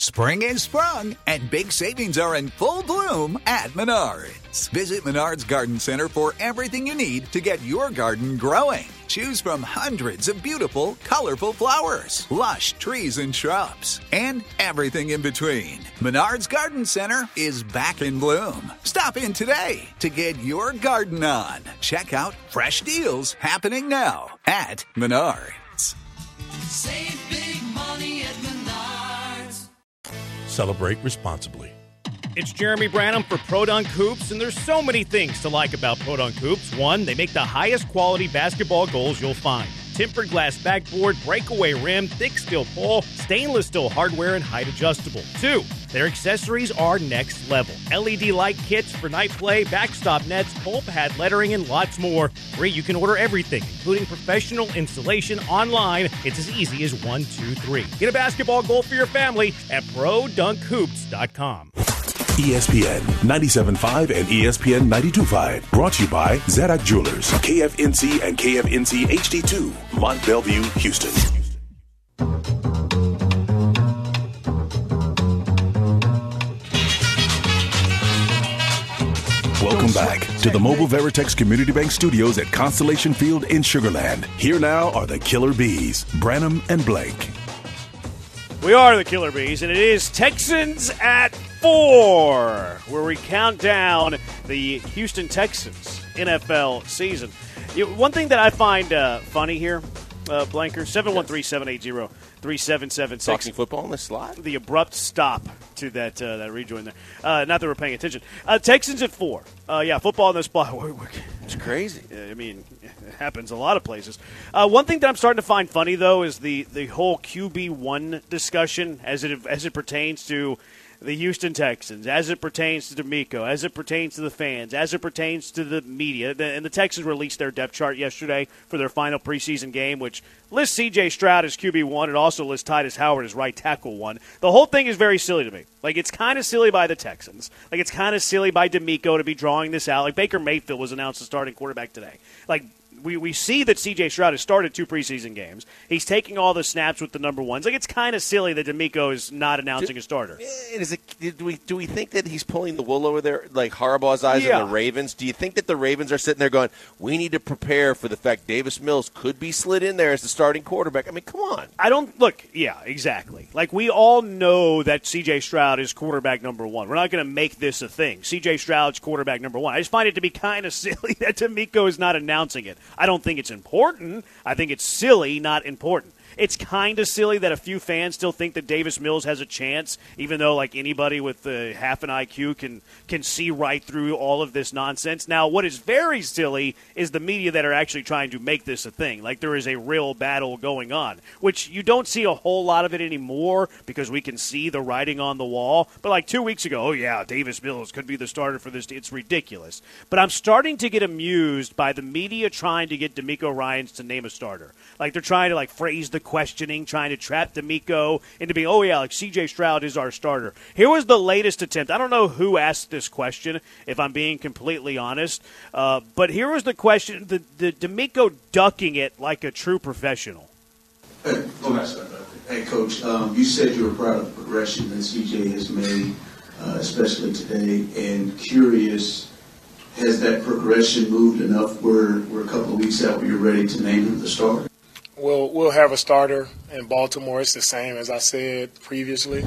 Spring is sprung, and big savings are in full bloom at Menards. Visit Menards Garden Center for everything you need to get your garden growing. Choose from hundreds of beautiful, colorful flowers, lush trees and shrubs, and everything in between. Menards Garden Center is back in bloom. Stop in today to get your garden on. Check out fresh deals happening now at Menards. Save big money at Menards. Celebrate responsibly. It's Jeremy Branham for Pro-Dunk Hoops, and there's so many things to like about Pro-Dunk Hoops. One, they make the highest quality basketball goals you'll find. Tempered glass backboard, breakaway rim, thick steel pole, stainless steel hardware, and height adjustable. Two, their accessories are next level. LED light kits for night play, backstop nets, pull pad lettering, and lots more. Three, you can order everything, including professional installation online. It's as easy as 1, 2, 3. Get a basketball goal for your family at ProDunkHoops.com. ESPN 97.5 and ESPN 92.5. Brought to you by Zadak Jewelers, KFNC and KFNC HD2, Mont Bellevue, Houston. Welcome back to the Mobile Veritex Community Bank Studios at Constellation Field in Sugar Land. Here now are the Killer Bees, Branham and Blake. We are the Killer Bees, and it is Texans at 4, where we count down the Houston Texans NFL season. One thing that I find funny here, Blanker, 713-780-3776. Talking football on the slide? The abrupt stop to that rejoin there. Not that we're paying attention. Texans at 4. Football on the spot. It's crazy. I mean, it happens a lot of places. One thing that I'm starting to find funny, though, is the whole QB1 discussion as it pertains to the Houston Texans, as it pertains to D'Amico, as it pertains to the fans, as it pertains to the media. And the Texans released their depth chart yesterday for their final preseason game, which lists C.J. Stroud as QB1 and also lists Titus Howard as right tackle 1. The whole thing is very silly to me. Like, it's kind of silly by the Texans. Like, it's kind of silly by D'Amico to be drawing this out. Like, Baker Mayfield was announced as starting quarterback today. Like, we see that C.J. Stroud has started 2 preseason games. He's taking all the snaps with the number ones. Like, it's kind of silly that D'Amico is not announcing a starter. Do we think that he's pulling the wool over there, like Harbaugh's eyes on the Ravens? Do you think that the Ravens are sitting there going, we need to prepare for the fact Davis Mills could be slid in there as the starting quarterback? I mean, come on. Exactly. Like, we all know that C.J. Stroud is quarterback number 1. We're not going to make this a thing. C.J. Stroud's quarterback number 1. I just find it to be kind of silly that D'Amico is not announcing it. I don't think it's important. I think it's silly, not important. It's kind of silly that a few fans still think that Davis Mills has a chance, even though, like, anybody with half an IQ can see right through all of this nonsense. Now, what is very silly is the media that are actually trying to make this a thing. Like, there is a real battle going on, which you don't see a whole lot of it anymore because we can see the writing on the wall. But, like, 2 weeks ago, Davis Mills could be the starter for this. It's ridiculous. But I'm starting to get amused by the media trying to get D'Amico Ryans to name a starter. Like, they're trying to, like, phrase the questioning, trying to trap D'Amico into being, like C.J. Stroud is our starter. Here was the latest attempt. I don't know who asked this question, if I'm being completely honest, but here was the question, the D'Amico ducking it like a true professional. Hey, Coach, you said you were proud of the progression that C.J. has made, especially today, and curious, has that progression moved enough where we're a couple of weeks out where you're ready to name him the starter? We'll have a starter in Baltimore. It's the same as I said previously.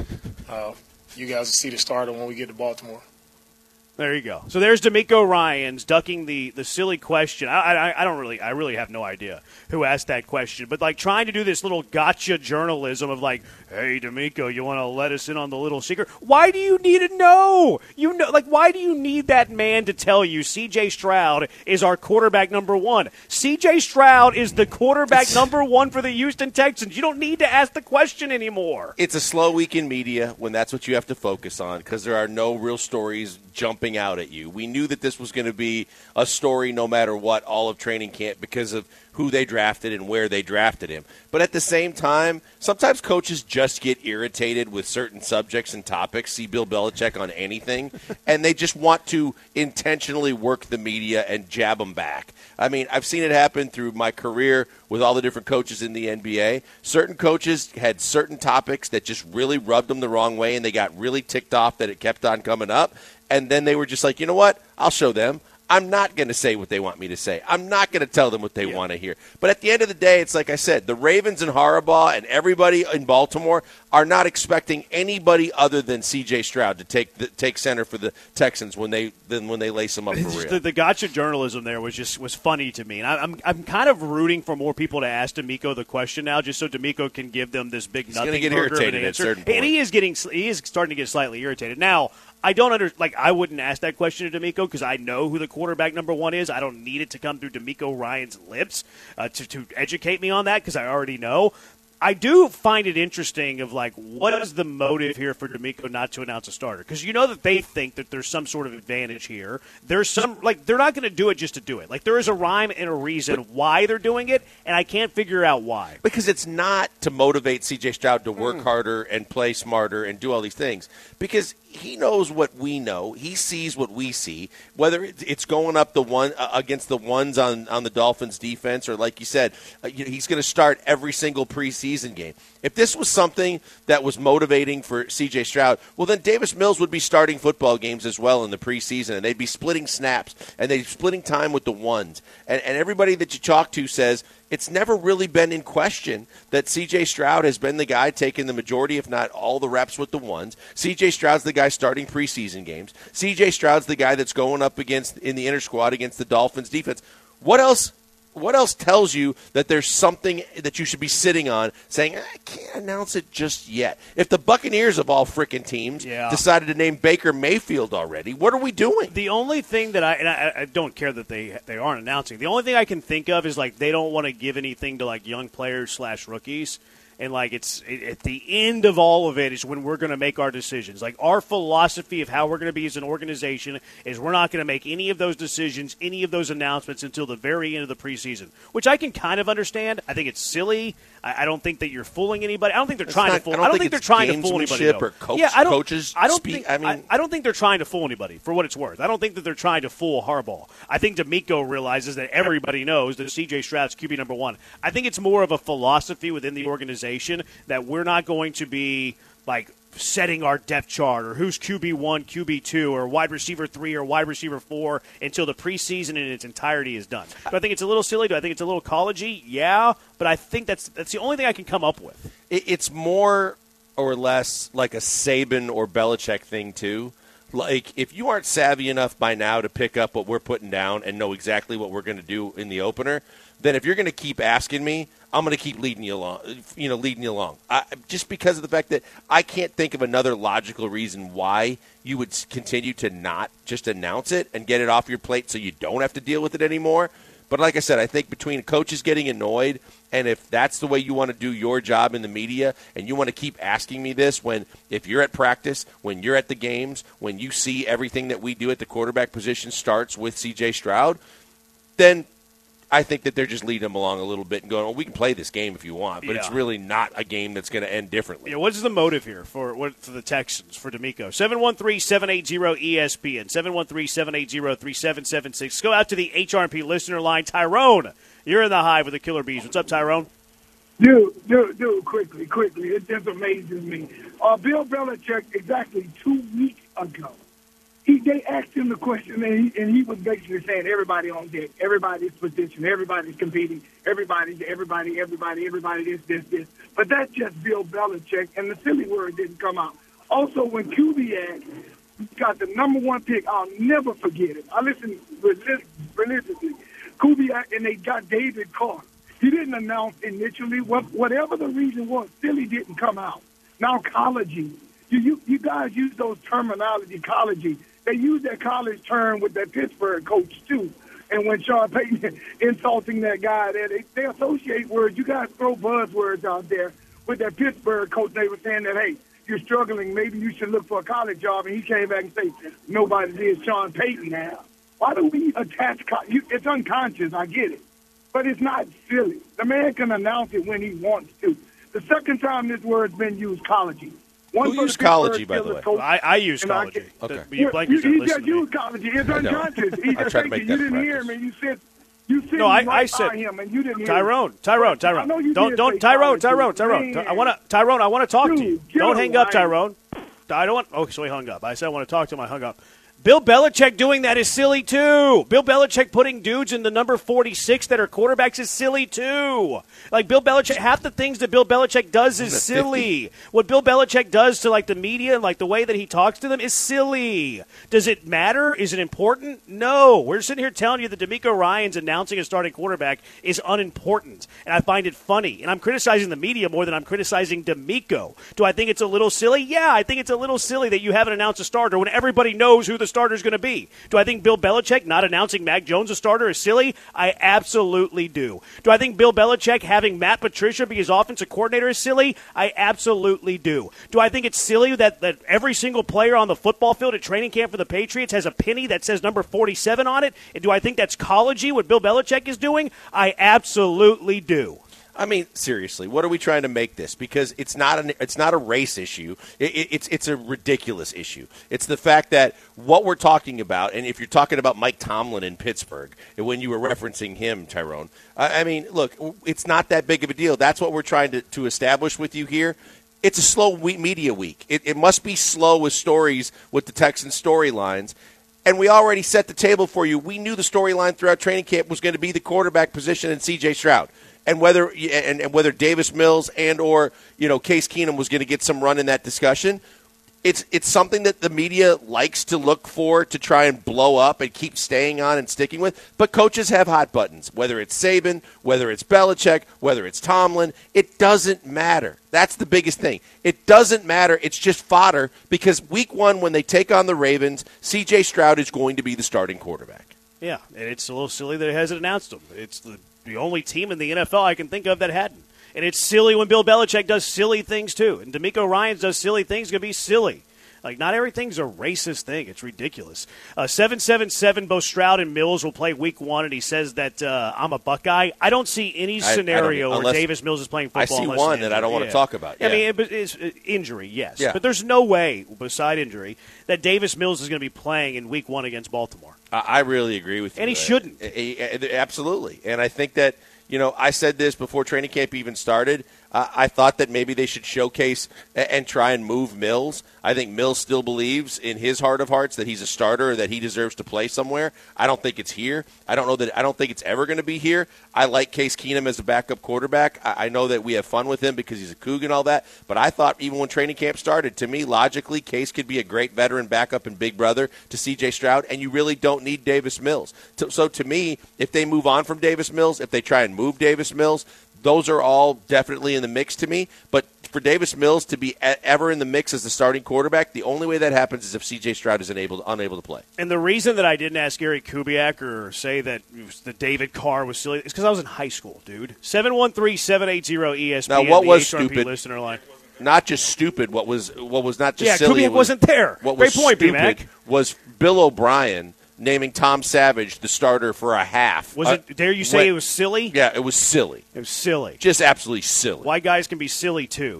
You guys will see the starter when we get to Baltimore. There you go. So there's D'Amico Ryans ducking the silly question. I really have no idea who asked that question, but like trying to do this little gotcha journalism of like, hey D'Amico, you want to let us in on the little secret? Why do you need to know? Why do you need that man to tell you C.J. Stroud is our quarterback number 1? C.J. Stroud is the quarterback number 1 for the Houston Texans. You don't need to ask the question anymore. It's a slow week in media when that's what you have to focus on because there are no real stories jumping out at you. We knew that this was going to be a story no matter what all of training camp because of who they drafted and where they drafted him. But at the same time, sometimes coaches just get irritated with certain subjects and topics. See Bill Belichick on anything, and they just want to intentionally work the media and jab them back. I mean, I've seen it happen through my career with all the different coaches in the NBA. Certain coaches had certain topics that just really rubbed them the wrong way, and they got really ticked off that it kept on coming up. And then they were just like, you know what? I'll show them. I'm not going to say what they want me to say. I'm not going to tell them what they want to hear. But at the end of the day, it's like I said, the Ravens and Harbaugh and everybody in Baltimore are not expecting anybody other than C.J. Stroud to take center for the Texans when they lace them up for real. The gotcha journalism there was funny to me, and I'm kind of rooting for more people to ask D'Amico the question now, just so D'Amico can give them this big He's nothing get burger irritated of an answer. at a certain point. And he is starting to get slightly irritated now. I don't I wouldn't ask that question to D'Amico because I know who the quarterback number one is. I don't need it to come through D'Amico Ryan's lips to educate me on that because I already know. I do find it interesting of, what is the motive here for D'Amico not to announce a starter? Because you know that they think that there's some sort of advantage here. There's some, they're not going to do it just to do it. There is a rhyme and a reason why they're doing it, and I can't figure out why. Because it's not to motivate C.J. Stroud to work harder and play smarter and do all these things. Because he knows what we know. He sees what we see. Whether it's going up the one against the ones on the Dolphins defense, or like you said, he's going to start every single preseason game. If this was something that was motivating for C.J. Stroud, well, then Davis Mills would be starting football games as well in the preseason, and they'd be splitting snaps, and they'd be splitting time with the ones. And everybody that you talk to says it's never really been in question that C.J. Stroud has been the guy taking the majority, if not all, the reps with the ones. C.J. Stroud's the guy starting preseason games. C.J. Stroud's the guy that's going up against in the inter squad against the Dolphins defense. What else tells you that there's something that you should be sitting on saying, I can't announce it just yet? If the Buccaneers of all frickin' teams decided to name Baker Mayfield already, what are we doing? The only thing that I don't care that they aren't announcing. The only thing I can think of is they don't want to give anything to young players / rookies. And it's at the end of all of it is when we're going to make our decisions. Our philosophy of how we're going to be as an organization is we're not going to make any of those decisions, any of those announcements until the very end of the preseason, which I can kind of understand. I think it's silly. I don't think that you're fooling anybody. I don't think they're trying to fool. I don't think they're trying to fool anybody. Or coaches. I don't think they're trying to fool anybody. For what it's worth, I don't think that they're trying to fool Harbaugh. I think D'Amico realizes that everybody knows that C.J. Stroud's QB number one. I think it's more of a philosophy within the organization that we're not going to be setting our depth chart or who's QB1, QB2, or wide receiver 3 or wide receiver 4 until the preseason in its entirety is done. Do I think it's a little silly? Do I think it's a little collegey? Yeah, but I think that's the only thing I can come up with. It's more or less like a Saban or Belichick thing, too. If you aren't savvy enough by now to pick up what we're putting down and know exactly what we're going to do in the opener, then if you're going to keep asking me, I'm going to keep leading you along. Just because of the fact that I can't think of another logical reason why you would continue to not just announce it and get it off your plate so you don't have to deal with it anymore. But like I said, I think between coaches getting annoyed and if that's the way you want to do your job in the media and you want to keep asking me this if you're at practice, when you're at the games, when you see everything that we do at the quarterback position starts with C.J. Stroud, then I think that they're just leading them along a little bit and going, well, we can play this game if you want, but it's really not a game that's going to end differently. Yeah, what's the motive here for the Texans, for D'Amico? 713-780-ESPN, 713-780-3776. Go out to the HRP listener line. Tyrone, you're in the Hive with the Killer Bees. What's up, Tyrone? Dude, quickly. It just amazes me. Bill Belichick, exactly 2 weeks ago, they asked him the question, and he was basically saying everybody on deck, everybody's position, everybody's competing, everybody, this. But that's just Bill Belichick, and the silly word didn't come out. Also, when Kubiak got the number one pick, I'll never forget it. I listened religiously. Kubiak, and they got David Carr. He didn't announce initially. Whatever the reason was, silly didn't come out. Now, collegey. You guys use those terminology, collegey. They use that college term with that Pittsburgh coach, too. And when Sean Payton insulting that guy there, they associate words. You guys throw buzzwords out there with that Pittsburgh coach. They were saying that, hey, you're struggling. Maybe you should look for a college job. And he came back and said, nobody did Sean Payton now. Why do we attach – it's unconscious. I get it. but it's not silly. The man can announce it when he wants to. The second time this word's been used, college. Who used college, by the way? I use college. Okay. You just used college. It's unconscious. He just thinks you didn't hear him, and you said no, I said by him, and you didn't hear Tyrone. I know you Don't did say Tyrone. college, man. I want to talk to you. Dude, Don't hang up, Tyrone. I don't want. Oh, so he hung up. I said I want to talk to him. I hung up. Bill Belichick doing that is silly, too. Bill Belichick putting dudes in the number 46 that are quarterbacks is silly, too. Like, Bill Belichick, half the things that Bill Belichick does is silly. What Bill Belichick does to, like, the media and, like, the way that he talks to them is silly. Does it matter? Is it important? No. We're sitting here telling you that DeMeco Ryans announcing a starting quarterback is unimportant, and I find it funny. And I'm criticizing the media more than I'm criticizing DeMeco. Do I think it's a little silly? Yeah, I think it's a little silly that you haven't announced a starter when everybody knows who the starter is going to be. Do I think Bill Belichick not announcing Mac Jones a starter is silly? I absolutely do. Do I think Bill Belichick having Matt Patricia be his offensive coordinator is silly? I absolutely do. Do I think it's silly that every single player on the football field at training camp for the Patriots has a penny that says number 47 on it? And do I think that's collegey what Bill Belichick is doing? I absolutely do. I mean, seriously, what are we trying to make this? Because it's not a race issue. It's a ridiculous issue. It's the fact that what we're talking about, and if you're talking about Mike Tomlin in Pittsburgh, when you were referencing him, Tyrone, I mean, look, it's not that big of a deal. That's what we're trying to establish with you here. It's a slow media week. It must be slow with stories with the Texans storylines. And we already set the table for you. We knew the storyline throughout training camp was going to be the quarterback position and C.J. Stroud. And whether Davis Mills and or Case Keenum was going to get some run in that discussion, it's something that the media likes to look for to try and blow up and keep staying on and sticking with. But coaches have hot buttons, whether it's Saban, whether it's Belichick, whether it's Tomlin. It doesn't matter. That's the biggest thing. It doesn't matter. It's just fodder because week one when they take on the Ravens, C.J. Stroud is going to be the starting quarterback. Yeah, and it's a little silly that it hasn't announced him. It's the only team in the NFL I can think of that hadn't. And it's silly when Bill Belichick does silly things, too. And DeMeco Ryans does silly things, going to be silly. Like, not everything's a racist thing. It's ridiculous. 777, both Stroud and Mills will play week one, and he says that I'm a Buckeye. I don't see any scenario where Davis Mills is playing football. I see one that I don't want to talk about. Yeah. I mean, it's injury, yes. Yeah. But there's no way, beside injury, that Davis Mills is going to be playing in week one against Baltimore. I really agree with you. And he shouldn't. Absolutely. And I think that, I said this before training camp even started. I thought that maybe they should showcase and try and move Mills. I think Mills still believes in his heart of hearts that he's a starter or that he deserves to play somewhere. I don't think it's here. I don't think it's ever going to be here. I like Case Keenum as a backup quarterback. I know that we have fun with him because he's a Coug and all that. But I thought even when training camp started, to me, logically, Case could be a great veteran backup and big brother to C.J. Stroud, and you really don't need Davis Mills. So to me, if they move on from Davis Mills, if they try and move Davis Mills, those are all definitely in the mix to me. But for Davis Mills to be ever in the mix as the starting quarterback, the only way that happens is if C.J. Stroud is unable to play. And the reason that I didn't ask Gary Kubiak or say that the David Carr was silly is because I was in high school, dude. 713-780-ESPN. Now, what was HRP stupid? Listener line. Not just stupid. What was not just silly. Kubiak wasn't there. What Great was point, stupid B-Mac. was Bill O'Brien naming Tom Savage the starter for a half. Was it? Dare you say it was silly? Yeah, it was silly. It was silly. Just absolutely silly. White guys can be silly, too.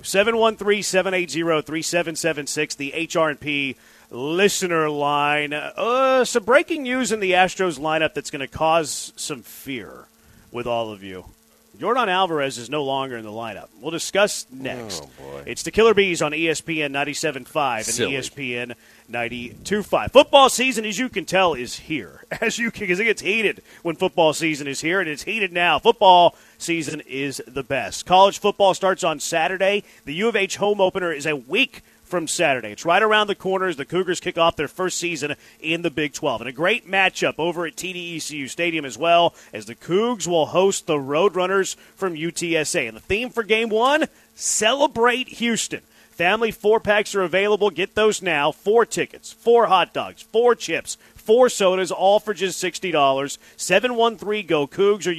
713-780-3776, the HRP listener line. Some breaking news in the Astros lineup that's going to cause some fear with all of you. Jordan Alvarez is no longer in the lineup. We'll discuss next. Oh, boy. It's the Killer Bees on ESPN 97.5 and Silly. ESPN 92.5. Football season, as you can tell, is here. Because it gets heated when football season is here, and it's heated now. Football season is the best. College football starts on Saturday. The U of H home opener is a week from Saturday. It's right around the corner as the Cougars kick off their first season in the Big 12. And a great matchup over at TD-ECU Stadium as well, as the Cougs will host the Roadrunners from UTSA. And the theme for Game 1, Celebrate Houston. Family 4-packs are available. Get those now. 4 tickets, 4 hot dogs, 4 chips, 4 sodas, all for just $60. 713-GO-COUGS or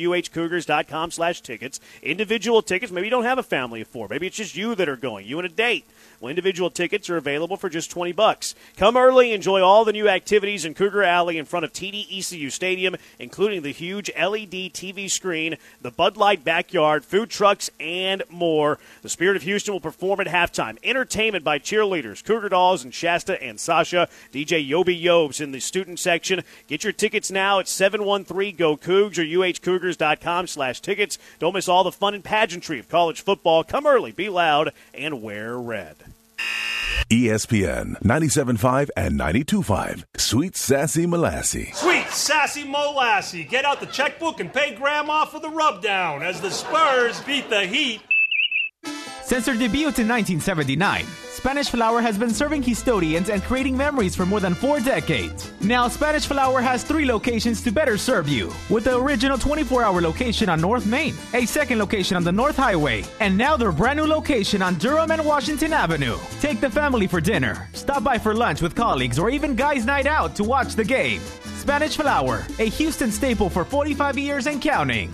uhcougars.com/tickets. Individual tickets, maybe you don't have a family of 4. Maybe it's just you that are going, you and a date. Well, individual tickets are available for just $20. Come early, enjoy all the new activities in Cougar Alley in front of TD ECU Stadium, including the huge LED TV screen, the Bud Light backyard, food trucks, and more. The Spirit of Houston will perform at halftime. Entertainment by cheerleaders, Cougar Dolls, and Shasta and Sasha. DJ Yobi Yobes in the student section. Get your tickets now at 713-GO-COUGS or uhcougar.com/tickets. Don't miss all the fun and pageantry of college football. Come early, be loud, and wear red. ESPN 97.5 and 92.5. Sweet Sassy Molassy. Sweet Sassy Molassy. Get out the checkbook and pay Grandma for the rubdown as the Spurs beat the Heat. Since their debut in 1979, Spanish Flour has been serving Houstonians and creating memories for more than 4 decades. Now, Spanish Flour has 3 locations to better serve you, with the original 24-hour location on North Main, a second location on the North Highway, and now their brand new location on Durham and Washington Avenue. Take the family for dinner, stop by for lunch with colleagues, or even guys' night out to watch the game. Spanish Flour, a Houston staple for 45 years and counting.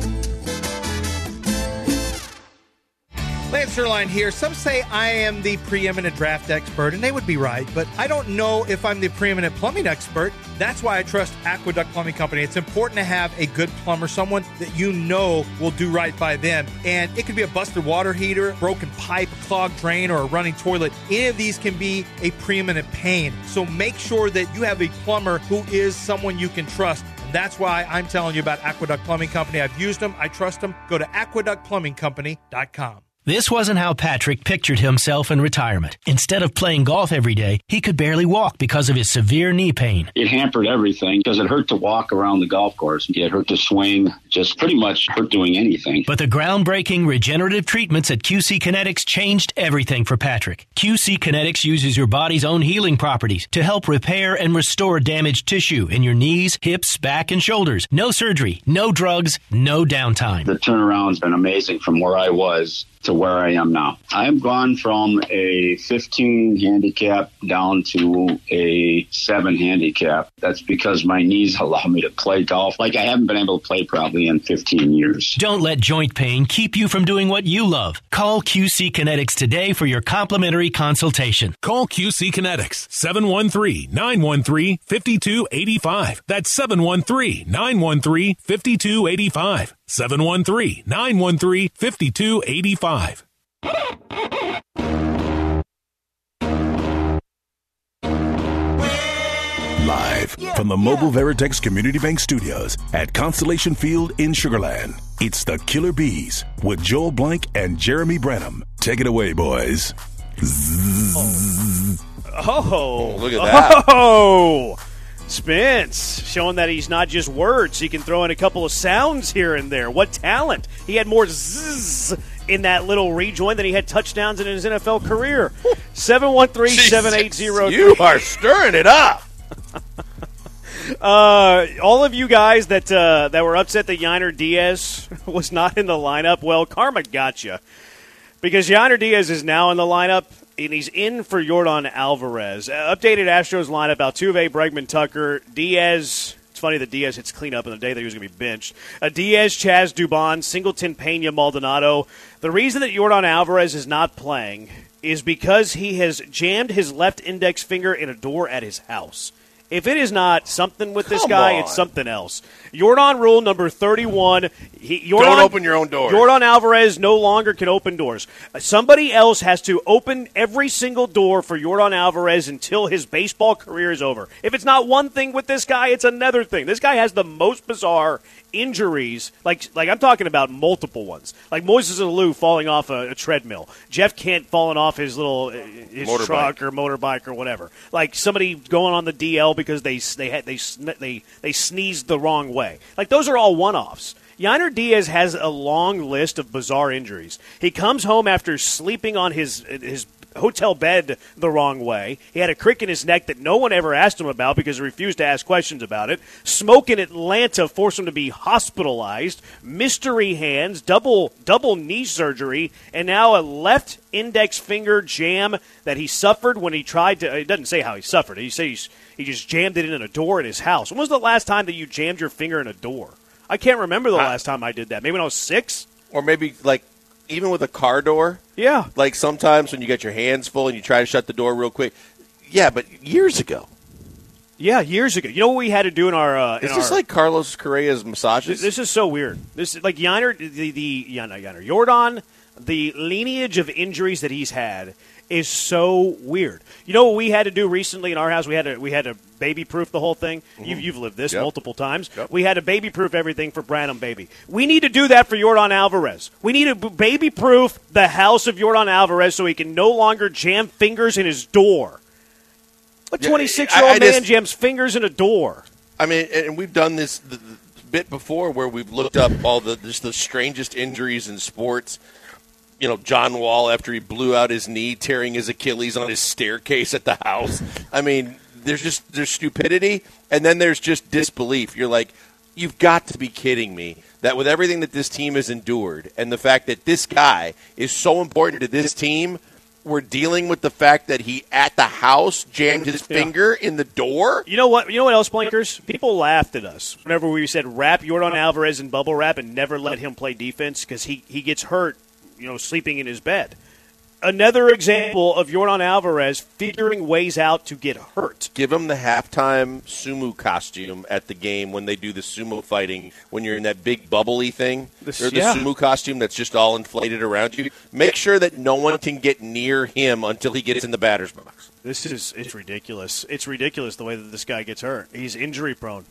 Lance Zierlein here. Some say I am the preeminent draft expert, and they would be right, but I don't know if I'm the preeminent plumbing expert. That's why I trust Aqueduct Plumbing Company. It's important to have a good plumber, someone that you know will do right by them. And it could be a busted water heater, broken pipe, a clogged drain, or a running toilet. Any of these can be a preeminent pain. So make sure that you have a plumber who is someone you can trust. And that's why I'm telling you about Aqueduct Plumbing Company. I've used them. I trust them. Go to aqueductplumbingcompany.com. This wasn't how Patrick pictured himself in retirement. Instead of playing golf every day, he could barely walk because of his severe knee pain. It hampered everything because it hurt to walk around the golf course. It hurt to swing, just pretty much hurt doing anything. But the groundbreaking regenerative treatments at QC Kinetics changed everything for Patrick. QC Kinetics uses your body's own healing properties to help repair and restore damaged tissue in your knees, hips, back, and shoulders. No surgery, no drugs, no downtime. The turnaround's been amazing from where I was to where I am now. I've gone from a 15 handicap down to a 7 handicap. That's because my knees allow me to play golf like I haven't been able to play probably in 15 years. Don't let joint pain keep you from doing what you love. Call QC Kinetics today for your complimentary consultation. Call QC Kinetics, 713-913-5285. That's 713-913-5285. 713-913-5285. Live from the Mobile Veritex Community Bank Studios at Constellation Field in Sugar Land, it's the Killer Bees with Joel Blank and Jeremy Branham. Take it away, boys. Oh, look at that. Oh, Spence showing that he's not just words. He can throw in a couple of sounds here and there. What talent. He had more zzz in that little rejoin than he had touchdowns in his NFL career. 713-780. You are stirring it up. All of you guys that were upset that Yainer Diaz was not in the lineup, well, karma got you. Because Yainer Diaz is now in the lineup, and he's in for Yordan Alvarez. Updated Astros lineup: Altuve, Bregman, Tucker, Diaz. It's funny that Diaz hits cleanup on the day that he was going to be benched. Diaz, Chaz, Dubon, Singleton, Pena, Maldonado. The reason that Yordan Alvarez is not playing is because he has jammed his left index finger in a door at his house. If it is not something with this guy, it's something else. Yordan rule number 31. Don't open your own doors. Yordan Alvarez no longer can open doors. Somebody else has to open every single door for Yordan Alvarez until his baseball career is over. If it's not one thing with this guy, it's another thing. This guy has the most bizarre injuries, like I'm talking about multiple ones, like Moises Alou falling off a treadmill, Jeff Kent falling off his truck or motorbike or whatever, like somebody going on the DL because they sneezed the wrong way. Like those are all one-offs. Yainer Diaz has a long list of bizarre injuries. He comes home after sleeping on his hotel bed the wrong way. He had a crick in his neck that no one ever asked him about because he refused to ask questions about it. Smoke in Atlanta forced him to be hospitalized. Mystery hands, double knee surgery, and now a left index finger jam that he suffered when he tried to. It doesn't say how he suffered it. He says he just jammed it in a door in his house. When was the last time that you jammed your finger in a door? I can't remember the last time I did that. Maybe when I was 6? Or maybe like even with a car door. Yeah. Like sometimes when you get your hands full and you try to shut the door real quick. Yeah, but years ago. Yeah, years ago. You know what we had to do in our Is this like Carlos Correa's massages? This is so weird. This is like Yiner, Yordan, the lineage of injuries that he's had is so weird. You know what we had to do recently in our house? We had to baby-proof the whole thing. Mm-hmm. You've lived this multiple times. Yep. We had to baby-proof everything for Branham Baby. We need to do that for Yordan Alvarez. We need to baby-proof the house of Yordan Alvarez so he can no longer jam fingers in his door. A 26-year-old man jams fingers in a door. I mean, and we've done this bit before where we've looked up all the strangest injuries in sports. You know, John Wall after he blew out his knee, tearing his Achilles on his staircase at the house. I mean, there's stupidity, and then there's just disbelief. You're like, you've got to be kidding me that with everything that this team has endured and the fact that this guy is so important to this team, we're dealing with the fact that he, at the house, jammed his finger in the door? You know what else, Blinkers? People laughed at us whenever we said wrap Yordan Alvarez in bubble wrap and never let him play defense because he gets hurt, sleeping in his bed. Another example of Yordan Alvarez figuring ways out to get hurt. Give him the halftime sumo costume at the game when they do the sumo fighting, when you're in that big bubbly thing, or the sumo costume that's just all inflated around you. Make sure that no one can get near him until he gets in the batter's box. It's ridiculous. It's ridiculous the way that this guy gets hurt. He's injury prone.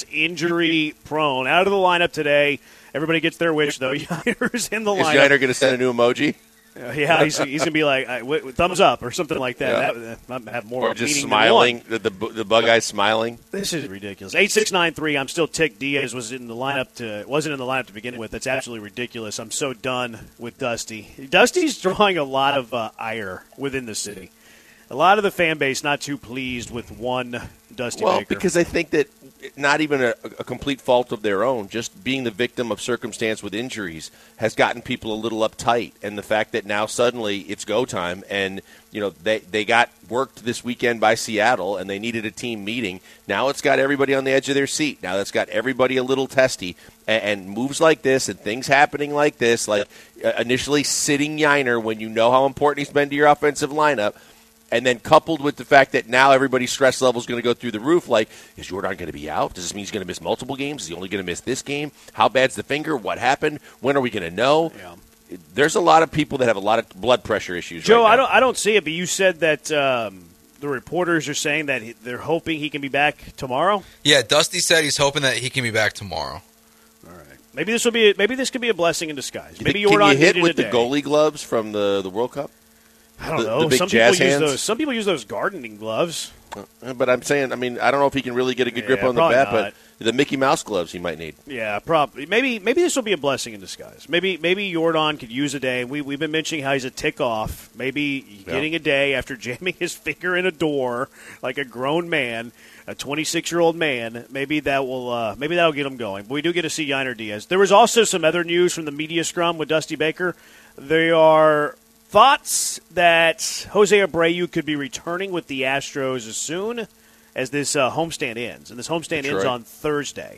Out of the lineup today. Everybody gets their wish, though. Yiner's in the lineup. Is Yiner going to send a new emoji? Yeah, he's going to be like, thumbs up or something like that. Yeah. That have more or just meaning smiling, than one. the bug eye smiling. This is ridiculous. 8693, I'm still ticked. Diaz wasn't in the lineup to begin with. That's absolutely ridiculous. I'm so done with Dusty. Dusty's drawing a lot of ire within the city. A lot of the fan base not too pleased with one Dusty Baker. Because I think that not even a complete fault of their own, just being the victim of circumstance with injuries has gotten people a little uptight. And the fact that now suddenly it's go time and, they got worked this weekend by Seattle and they needed a team meeting. Now it's got everybody on the edge of their seat. Now that's got everybody a little testy. And moves like this and things happening like this, like initially sitting Yiner when you know how important he's been to your offensive lineup, and then coupled with the fact that now everybody's stress level is going to go through the roof, like, is Yordan going to be out? Does this mean he's going to miss multiple games? Is he only going to miss this game? How bad's the finger? What happened? When are we going to know? Yeah. There's a lot of people that have a lot of blood pressure issues Joe, right now. I don't see it, but you said that the reporters are saying that they're hoping he can be back tomorrow? Yeah, Dusty said he's hoping that he can be back tomorrow. All right. Maybe this could be a blessing in disguise. Maybe Can Yordan you hit needed with a the day. goalie gloves from the World Cup? I don't know. The big jazz hands? Some people use those gardening gloves. But I'm saying, I don't know if he can really get a good grip on the bat, but the Mickey Mouse gloves he might need. Yeah, probably. Maybe this will be a blessing in disguise. Maybe Yordan could use a day. We've been mentioning how he's a tick-off. Maybe getting a day after jamming his finger in a door like a grown man, a 26-year-old man. Maybe that'll get him going. But we do get to see Yiner Diaz. There was also some other news from the media scrum with Dusty Baker. There are thoughts that Jose Abreu could be returning with the Astros as soon as this homestand ends. And this homestand ends on Thursday.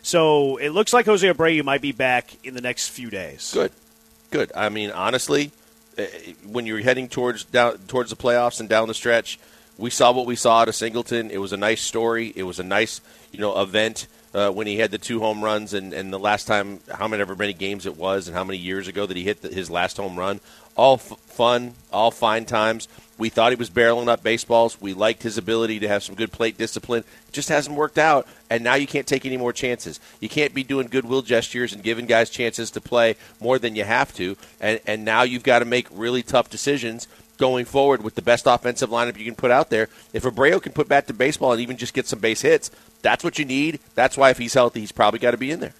So it looks like Jose Abreu might be back in the next few days. Good. I mean, honestly, when you're heading towards the playoffs and down the stretch, we saw what we saw out of Singleton. It was a nice story. It was a nice, event when he had the 2 home runs and the last time, however many games it was and how many years ago that he hit his last home run. All fun, all fine times. We thought he was barreling up baseballs. We liked his ability to have some good plate discipline. It just hasn't worked out, and now you can't take any more chances. You can't be doing goodwill gestures and giving guys chances to play more than you have to, and now you've got to make really tough decisions going forward with the best offensive lineup you can put out there. If Abreu can put bat to baseball and even just get some base hits, that's what you need. That's why if he's healthy, he's probably got to be in there.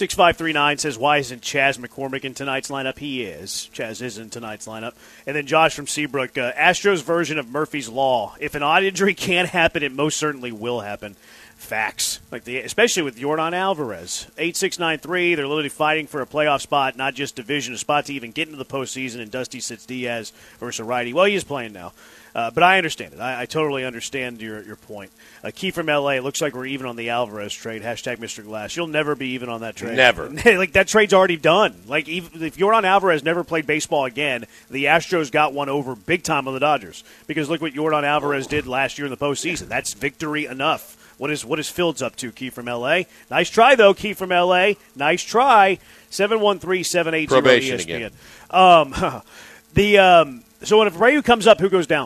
6539 says, why isn't Chaz McCormick in tonight's lineup? He is. Chaz is in tonight's lineup. And then Josh from Seabrook, Astros version of Murphy's Law. If an odd injury can happen, it most certainly will happen. Facts. Especially with Yordan Alvarez. 8-6-9-3, they're literally fighting for a playoff spot, not just division, a spot to even get into the postseason, and Dusty sits Diaz versus a righty. Well, he is playing now. But I understand it. I totally understand your point. Key from L.A., it looks like we're even on the Alvarez trade. Hashtag Mr. Glass. You'll never be even on that trade. Never. That trade's already done. If Yordan Alvarez never played baseball again, the Astros got one over big time on the Dodgers. Because look what Yordan Alvarez did last year in the postseason. That's victory enough. What is Fields up to, Key from L.A.? Nice try, though, Key from L.A. Nice try. 713-780-ESPN. Probation again. So when Abreu comes up, who goes down?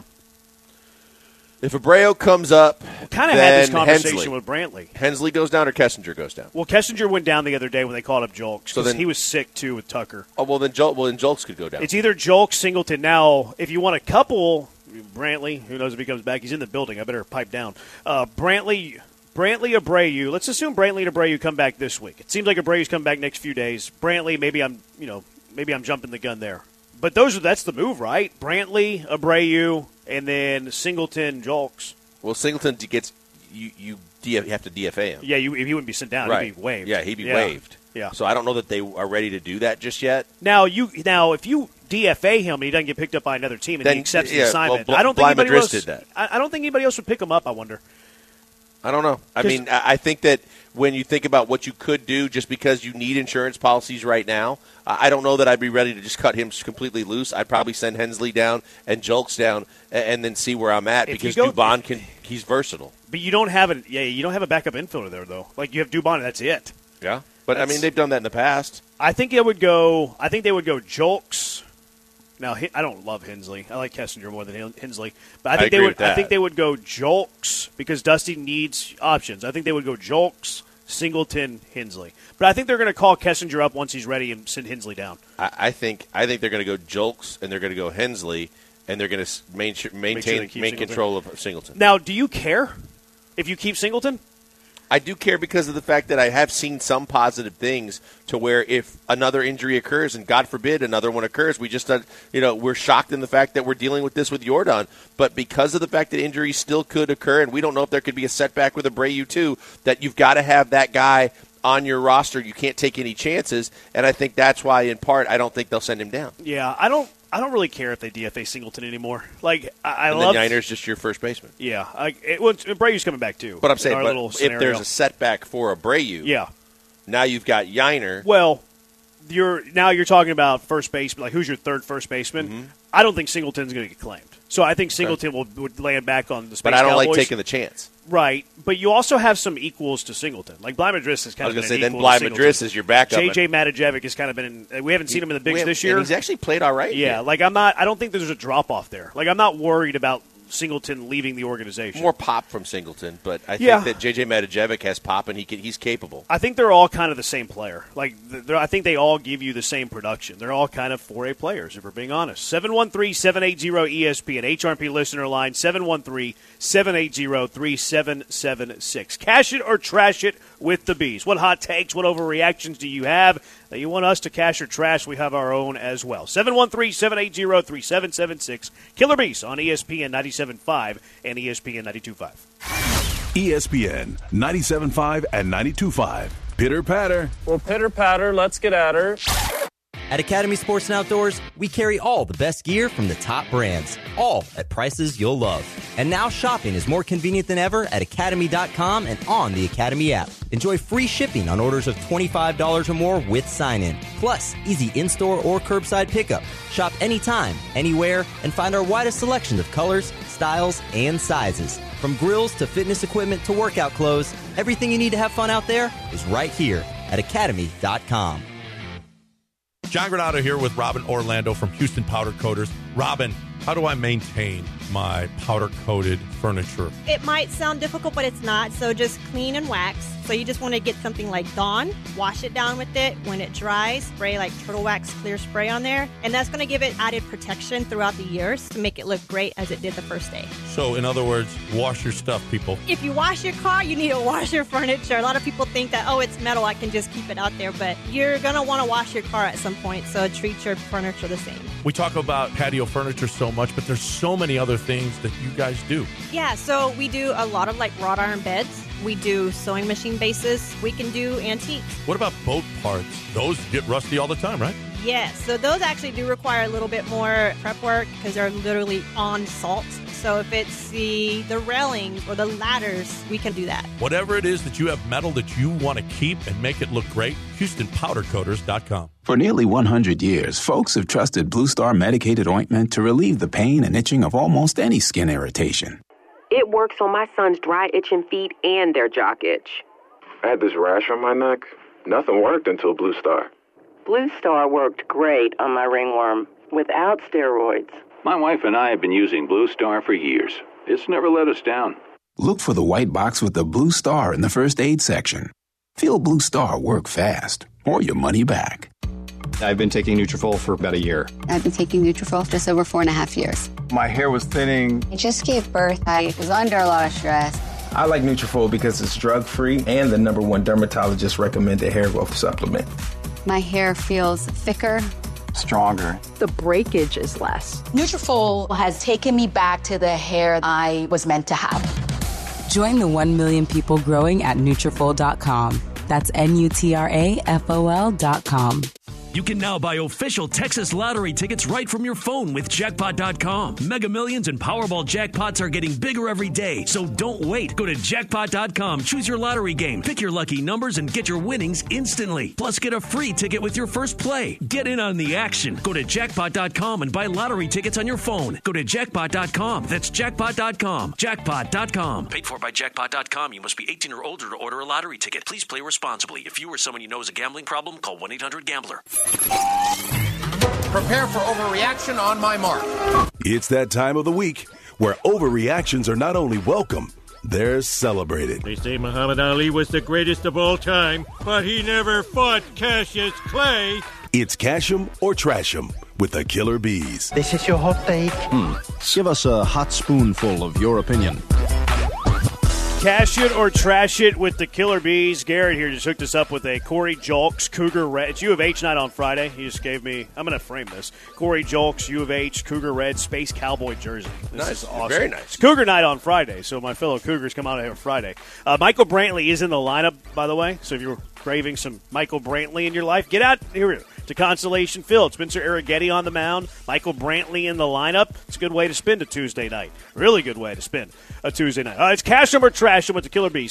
If Abreu comes up, kind of had this conversation with Brantley. Hensley goes down or Kessinger goes down? Well, Kessinger went down the other day when they called up Julks because he was sick, too, with Tucker. Oh, then Julks could go down. It's either Julks, Singleton. Now, if you want a couple, Brantley, who knows if he comes back. He's in the building. I better pipe down. Brantley, Abreu. Let's assume Brantley and Abreu come back this week. It seems like Abreu's come back next few days. Brantley, maybe I'm jumping the gun there. But that's the move, right? Brantley, Abreu, and then Singleton, Julks. Well, Singleton gets you have to DFA him. Yeah, he wouldn't be sent down. Right. He'd be waived. Yeah, he'd be waived. Yeah. So I don't know that they are ready to do that just yet. Now, if you DFA him and he doesn't get picked up by another team and he accepts the assignment, well, I don't think anybody else did that. I don't think anybody else would pick him up. I wonder. I don't know. I mean, I think that when you think about what you could do just because you need insurance policies right now, I don't know that I'd be ready to just cut him completely loose. I'd probably send Hensley down and Julks down and then see where I'm at because Dubon he's versatol. But you don't have a backup infielder there, though. You have Dubon and that's it. Yeah. But, I mean, they've done that in the past. I think they would go Julks. Now, I don't love Hensley. I like Kessinger more than Hensley. But I think they would go Julks because Dusty needs options. I think they would go Julks, Singleton, Hensley. But I think they're going to call Kessinger up once he's ready and send Hensley down. I think they're going to go Julks and they're going to go Hensley and they're going to maintain control of Singleton. Now, do you care if you keep Singleton? I do care because of the fact that I have seen some positive things to where if another injury occurs, and God forbid another one occurs, we just, we're shocked in the fact that we're dealing with this with Yordan. But because of the fact that injuries still could occur, and we don't know if there could be a setback with Abreu too, that you've got to have that guy on your roster. You can't take any chances, and I think that's why, in part, I don't think they'll send him down. Yeah, I don't really care if they DFA Singleton anymore. And then Yiner's just your first baseman. Yeah, Abreu's coming back too. But I'm saying, if there's a setback for Abreu, now you've got Yiner. Well, you're talking about first baseman. Who's your third first baseman? Mm-hmm. I don't think Singleton's going to get claimed. So I think Singleton would land back on the Space Cowboys. But I don't like taking the chance. Right, but you also have some equals to Singleton. Bly Madris is kind of been an equal to Singleton. Bly Madris is your backup. J.J. Matajevic has kind of been we haven't seen him in the bigs this year. And he's actually played all right. Yeah, I don't think there's a drop-off there. I'm not worried about Singleton leaving the organization. More pop from Singleton, but I think that J.J. Matajevic has pop and he's capable. I think they're all kind of the same player. I think they all give you the same production. They're all kind of 4A players, if we're being honest. 713-780-ESPN, HRP listener line, 713-780-3776. Cash it or trash it with the Bees. What hot takes, what overreactions do you have that you want us to cash or trash? We have our own as well. 713-780-3776. Killer Bees on ESPN 97.5 and ESPN 92.5. ESPN 97.5 and 92.5. Pitter patter. Well, pitter patter, let's get at her. At Academy Sports and Outdoors, we carry all the best gear from the top brands, all at prices you'll love. And now shopping is more convenient than ever at Academy.com and on the Academy app. Enjoy free shipping on orders of $25 or more with sign-in. Plus, easy in-store or curbside pickup. Shop anytime, anywhere, and find our widest selection of colors, styles, and sizes. From grills to fitness equipment to workout clothes, everything you need to have fun out there is right here at Academy.com. John Granado here with Robin Orlando from Houston Powder Coaters. Robin, how do I maintain my powder-coated furniture? It might sound difficult, but it's not. So just clean and wax. So you just want to get something like Dawn, wash it down with it. When it dries, spray like Turtle Wax clear spray on there. And that's going to give it added protection throughout the years to make it look great as it did the first day. So in other words, wash your stuff, people. If you wash your car, you need to wash your furniture. A lot of people think that, it's metal, I can just keep it out there. But you're going to want to wash your car at some point. So treat your furniture the same. We talk about patio furniture so much, but there's so many other things that you guys do. Yeah, so we do a lot of wrought iron beds. We do sewing machine bases. We can do antiques. What about boat parts? Those get rusty all the time, right? Yes, so those actually do require a little bit more prep work because they're literally on salt. So if it's the railings or the ladders, we can do that. Whatever it is that you have metal that you want to keep and make it look great, HoustonPowderCoaters.com. For nearly 100 years, folks have trusted Blue Star medicated ointment to relieve the pain and itching of almost any skin irritation. It works on my son's dry, itching feet and their jock itch. I had this rash on my neck. Nothing worked until Blue Star. Blue Star worked great on my ringworm without steroids. My wife and I have been using Blue Star for years. It's never let us down. Look for the white box with the Blue Star in the first aid section. Feel Blue Star work fast, or your money back. I've been taking Nutrafol for about a year. I've been taking Nutrafol just over 4.5 years. My hair was thinning. I just gave birth. I was under a lot of stress. I like Nutrafol because it's drug-free and the #1 dermatologist recommended hair growth supplement. My hair feels thicker, stronger. The breakage is less. Nutrafol has taken me back to the hair I was meant to have. Join the 1 million people growing at Nutrafol.com. That's Nutrafol.com. You can now buy official Texas Lottery tickets right from your phone with Jackpot.com. Mega Millions and Powerball jackpots are getting bigger every day, so don't wait. Go to Jackpot.com, choose your lottery game, pick your lucky numbers, and get your winnings instantly. Plus, get a free ticket with your first play. Get in on the action. Go to Jackpot.com and buy lottery tickets on your phone. Go to Jackpot.com. That's Jackpot.com. Jackpot.com. Paid for by Jackpot.com. You must be 18 or older to order a lottery ticket. Please play responsibly. If you or someone you know has a gambling problem, call 1-800-GAMBLER. Prepare for overreaction on my mark. It's that time of the week where overreactions are not only welcome, they're celebrated. They say Muhammad Ali was the greatest of all time, but he never fought Cassius Clay. It's Cash 'em or Trash 'em with the Killer Bees. This is your hot take. Give us a hot spoonful of your opinion. Cash it or trash it with the Killer Bees. Garrett here just hooked us up with a Corey Julks Cougar Red. It's U of H night on Friday. He just gave me, I'm going to frame this, Corey Julks U of H Cougar Red Space Cowboy jersey. This is awesome. Very nice. It's Cougar night on Friday, so my fellow Cougars come out of here Friday. Michael Brantley is in the lineup, by the way, so if you're craving some Michael Brantley in your life, get out here to Constellation Field. Spencer Arrighetti on the mound, Michael Brantley in the lineup. It's a good way to spend a Tuesday night. Really good way to spend a Tuesday night. It's Cash 'em or Trash 'em with the Killer Bees.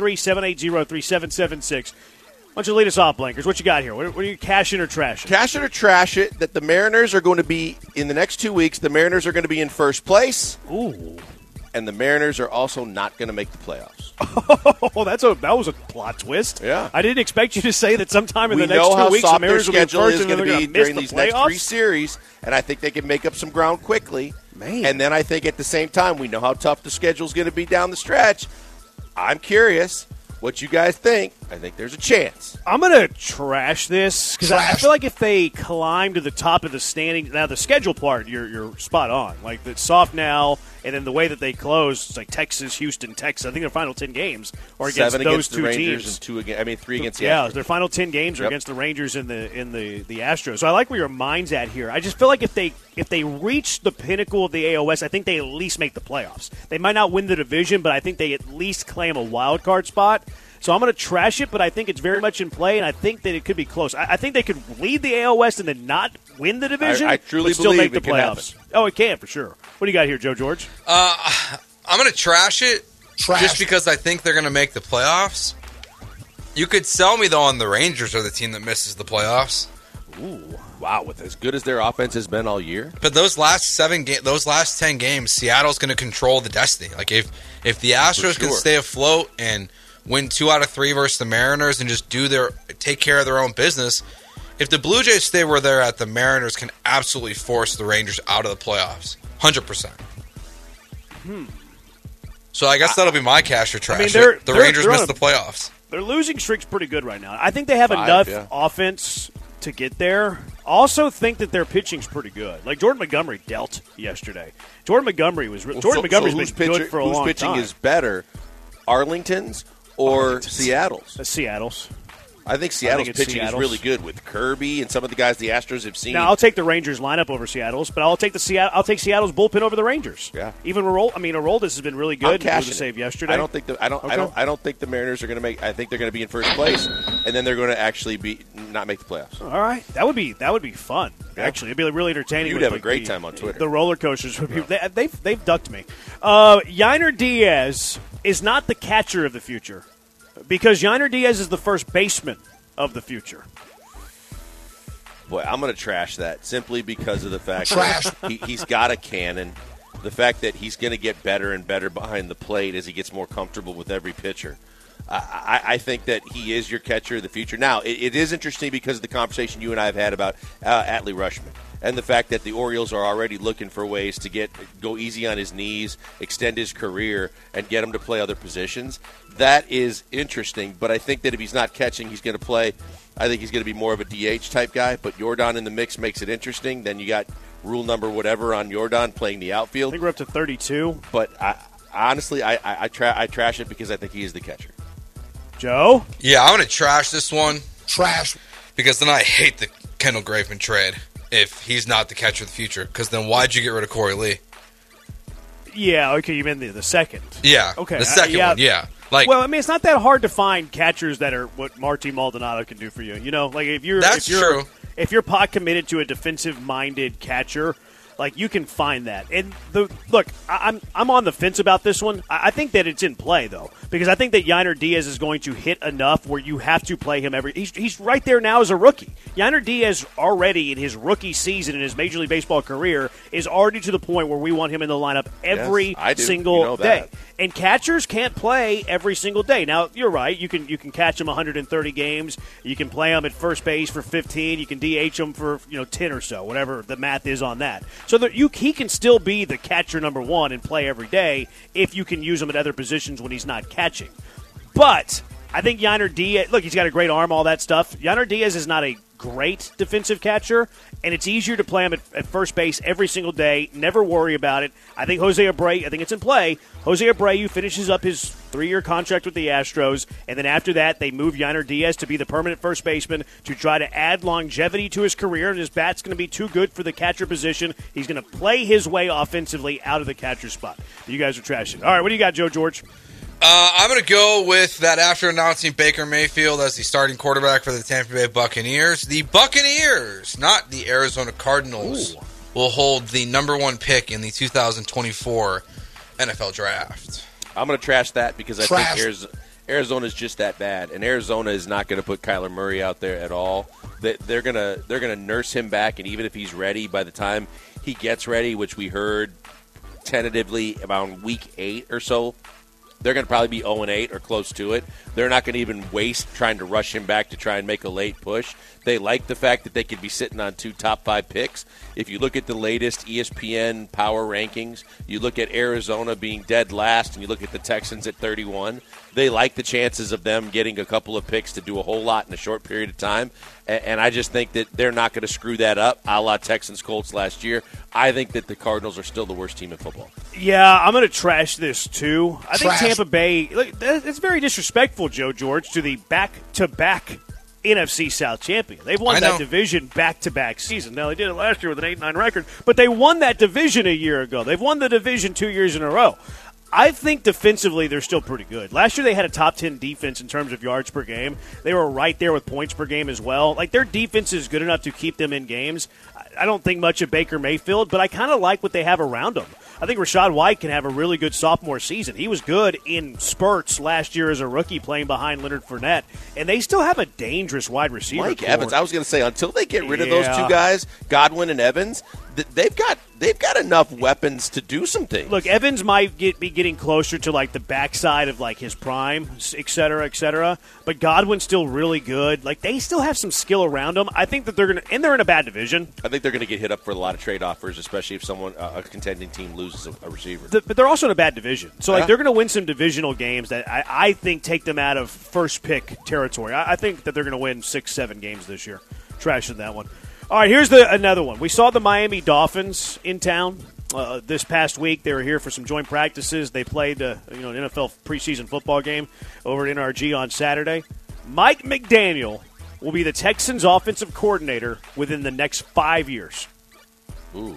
713-780-3776. Why don't you lead us off, Blankers? What you got here? What are you cashing or trashing? Cash it or trash it that the Mariners are going to be, in the next 2 weeks, the Mariners are going to be in first place. Ooh. And the Mariners are also not going to make the playoffs. Oh, that was a plot twist. Yeah. I didn't expect you to say that sometime in the next 2 weeks the Mariners will be first and they're going to miss during the these playoffs. next 3 series, and I think they can make up some ground quickly. Man. And then I think at the same time, we know how tough the schedule is going to be down the stretch. I'm curious what you guys think. I think there's a chance. I'm going to trash this because I feel like if they climb to the top of the standings, now the schedule part, you're spot on. Like it's soft now, and then the way that they close, it's like Texas, Houston, Texas. I think their final 10 games are against 7 those against the two Rangers teams. And 2 against, 3 against the Yeah, Astros. their final 10 games are against the Rangers and the Astros. So I like where your mind's at here. I just feel like if they reach the pinnacle of the AOS, I think they at least make the playoffs. They might not win the division, but I think they at least claim a wild card spot. So I'm going to trash it, but I think it's very much in play, and I think that it could be close. I think they could lead the AOS and then not win the division, I truly but still believe make the it can playoffs. Oh, it can, for sure. What do you got here, Joe George? I'm going to trash it just because I think they're going to make the playoffs. You could sell me, though, on the Rangers are the team that misses the playoffs. Ooh, wow! With as good as their offense has been all year, but those last 10 games, Seattle's going to control the destiny. Like if the Astros can stay afloat and win 2 out of 3 versus the Mariners and just take care of their own business, if the Blue Jays stay where they're at, the Mariners can absolutely force the Rangers out of the playoffs, 100%. So I guess that'll be my cash or trash. The Rangers missed the playoffs. Their losing streak's pretty good right now. I think they have enough offense to get there. Also think that their pitching's pretty good. Like Jordan Montgomery dealt yesterday. Jordan Montgomery's been good for a long time. Whose pitching is better, Arlington's or Seattle's? Seattle's. I think Seattle's pitching is really good with Kirby and some of the guys the Astros have seen. Now I'll take the Rangers lineup over Seattle's, but I'll take Seattle's bullpen over the Rangers. Yeah, even Aroldis has been really good. He was a save yesterday. I don't think the Mariners are going to make. I think they're going to be in first place, and then they're going to actually not make the playoffs. All right, that would be fun. Yeah. Actually, it'd be really entertaining. You'd have a great time on Twitter. The roller coasters would be. They've ducked me. Yainer Diaz is not the catcher of the future, because Yainer Diaz is the first baseman of the future. Boy, I'm going to trash that simply because of the fact that he's got a cannon. The fact that he's going to get better and better behind the plate as he gets more comfortable with every pitcher. I think that he is your catcher of the future. Now, it is interesting because of the conversation you and I have had about Adley Rutschman and the fact that the Orioles are already looking for ways to go easy on his knees, extend his career, and get him to play other positions. That is interesting, but I think that if he's not catching, he's going to play. I think he's going to be more of a DH type guy, but Yordan in the mix makes it interesting. Then you got rule number whatever on Yordan playing the outfield. I think we're up to 32. But honestly, I trash it because I think he is the catcher. Joe? Yeah, I'm going to trash this one. Trash. Because then I hate the Kendall Graveman trade if he's not the catcher of the future. Because then why'd you get rid of Corey Lee? Yeah, okay, you mean the second. Yeah, okay, the second one, yeah. Well, I mean, it's not that hard to find catchers that are what Marty Maldonado can do for you. You know, like if you're pot committed to a defensive-minded catcher, like you can find that. And look, I'm on the fence about this one. I think that it's in play though, because I think that Yainer Diaz is going to hit enough where you have to play him every. He's right there now as a rookie. Yainer Diaz already in his rookie season in his Major League Baseball career is already to the point where we want him in the lineup every single day. And catchers can't play every single day. Now, you're right. You can catch him 130 games. You can play him at first base for 15. You can DH him for 10 or so, whatever the math is on that. So that he can still be the catcher number one and play every day if you can use him at other positions when he's not catching. But I think Yainer Diaz, look, he's got a great arm, all that stuff. Yainer Diaz is not a great defensive catcher, and it's easier to play him at first base every single day. Never worry about it. I think Jose Abreu, I think it's in play. Jose Abreu finishes up his 3-year contract with the Astros, and then after that they move Yainer Diaz to be the permanent first baseman to try to add longevity to his career, and his bat's going to be too good for the catcher position. He's going to play his way offensively out of the catcher spot. You guys are trashing. All right, what do you got, Joe George? I'm going to go with that after announcing Baker Mayfield as the starting quarterback for the Tampa Bay Buccaneers. The Buccaneers, not the Arizona Cardinals, will hold the number 1 pick in the 2024 NFL Draft. I'm going to trash that because I think Arizona is just that bad, and Arizona is not going to put Kyler Murray out there at all. They're going to nurse him back, and even if he's ready, by the time he gets ready, which we heard tentatively about week 8 or so, they're going to probably be 0-8 or close to it. They're not going to even waste trying to rush him back to try and make a late push. They like the fact that they could be sitting on 2 top 5 picks. If you look at the latest ESPN power rankings, you look at Arizona being dead last, and you look at the Texans at 31. They like the chances of them getting a couple of picks to do a whole lot in a short period of time. And I just think that they're not going to screw that up, a la Texans-Colts last year. I think that the Cardinals are still the worst team in football. Yeah, I'm going to trash this, too. I think Tampa Bay, look, it's very disrespectful, Joe George, to the back-to-back NFC South champion. They've won that division back-to-back season. Now, they did it last year with an 8-9 record, but they won that division a year ago. They've won the division 2 years in a row. I think defensively they're still pretty good. Last year they had a top 10 defense in terms of yards per game. They were right there with points per game as well. Like, their defense is good enough to keep them in games. I don't think much of Baker Mayfield, but I kind of like what they have around him. I think Rachaad White can have a really good sophomore season. He was good in spurts last year as a rookie playing behind Leonard Fournette, and they still have a dangerous wide receiver. Mike Evans, I was going to say, until they get rid of those 2 guys, Godwin and Evans, they've got enough weapons to do some things. Look, Evans might be getting closer to like the backside of like his prime, et cetera, but Godwin's still really good. Like, they still have some skill around them. I think that they're going to, and they're in a bad division. I think they're going to get hit up for a lot of trade offers, especially if a contending team loses a receiver. But they're also in a bad division. So they're going to win some divisional games that I think take them out of first pick territory. I think that they're going to win 6-7 games this year. Trashing that one. All right, here's another one. We saw the Miami Dolphins in town this past week. They were here for some joint practices. They played an NFL preseason football game over at NRG on Saturday. Mike McDaniel will be the Texans' offensive coordinator within the next 5 years. Ooh.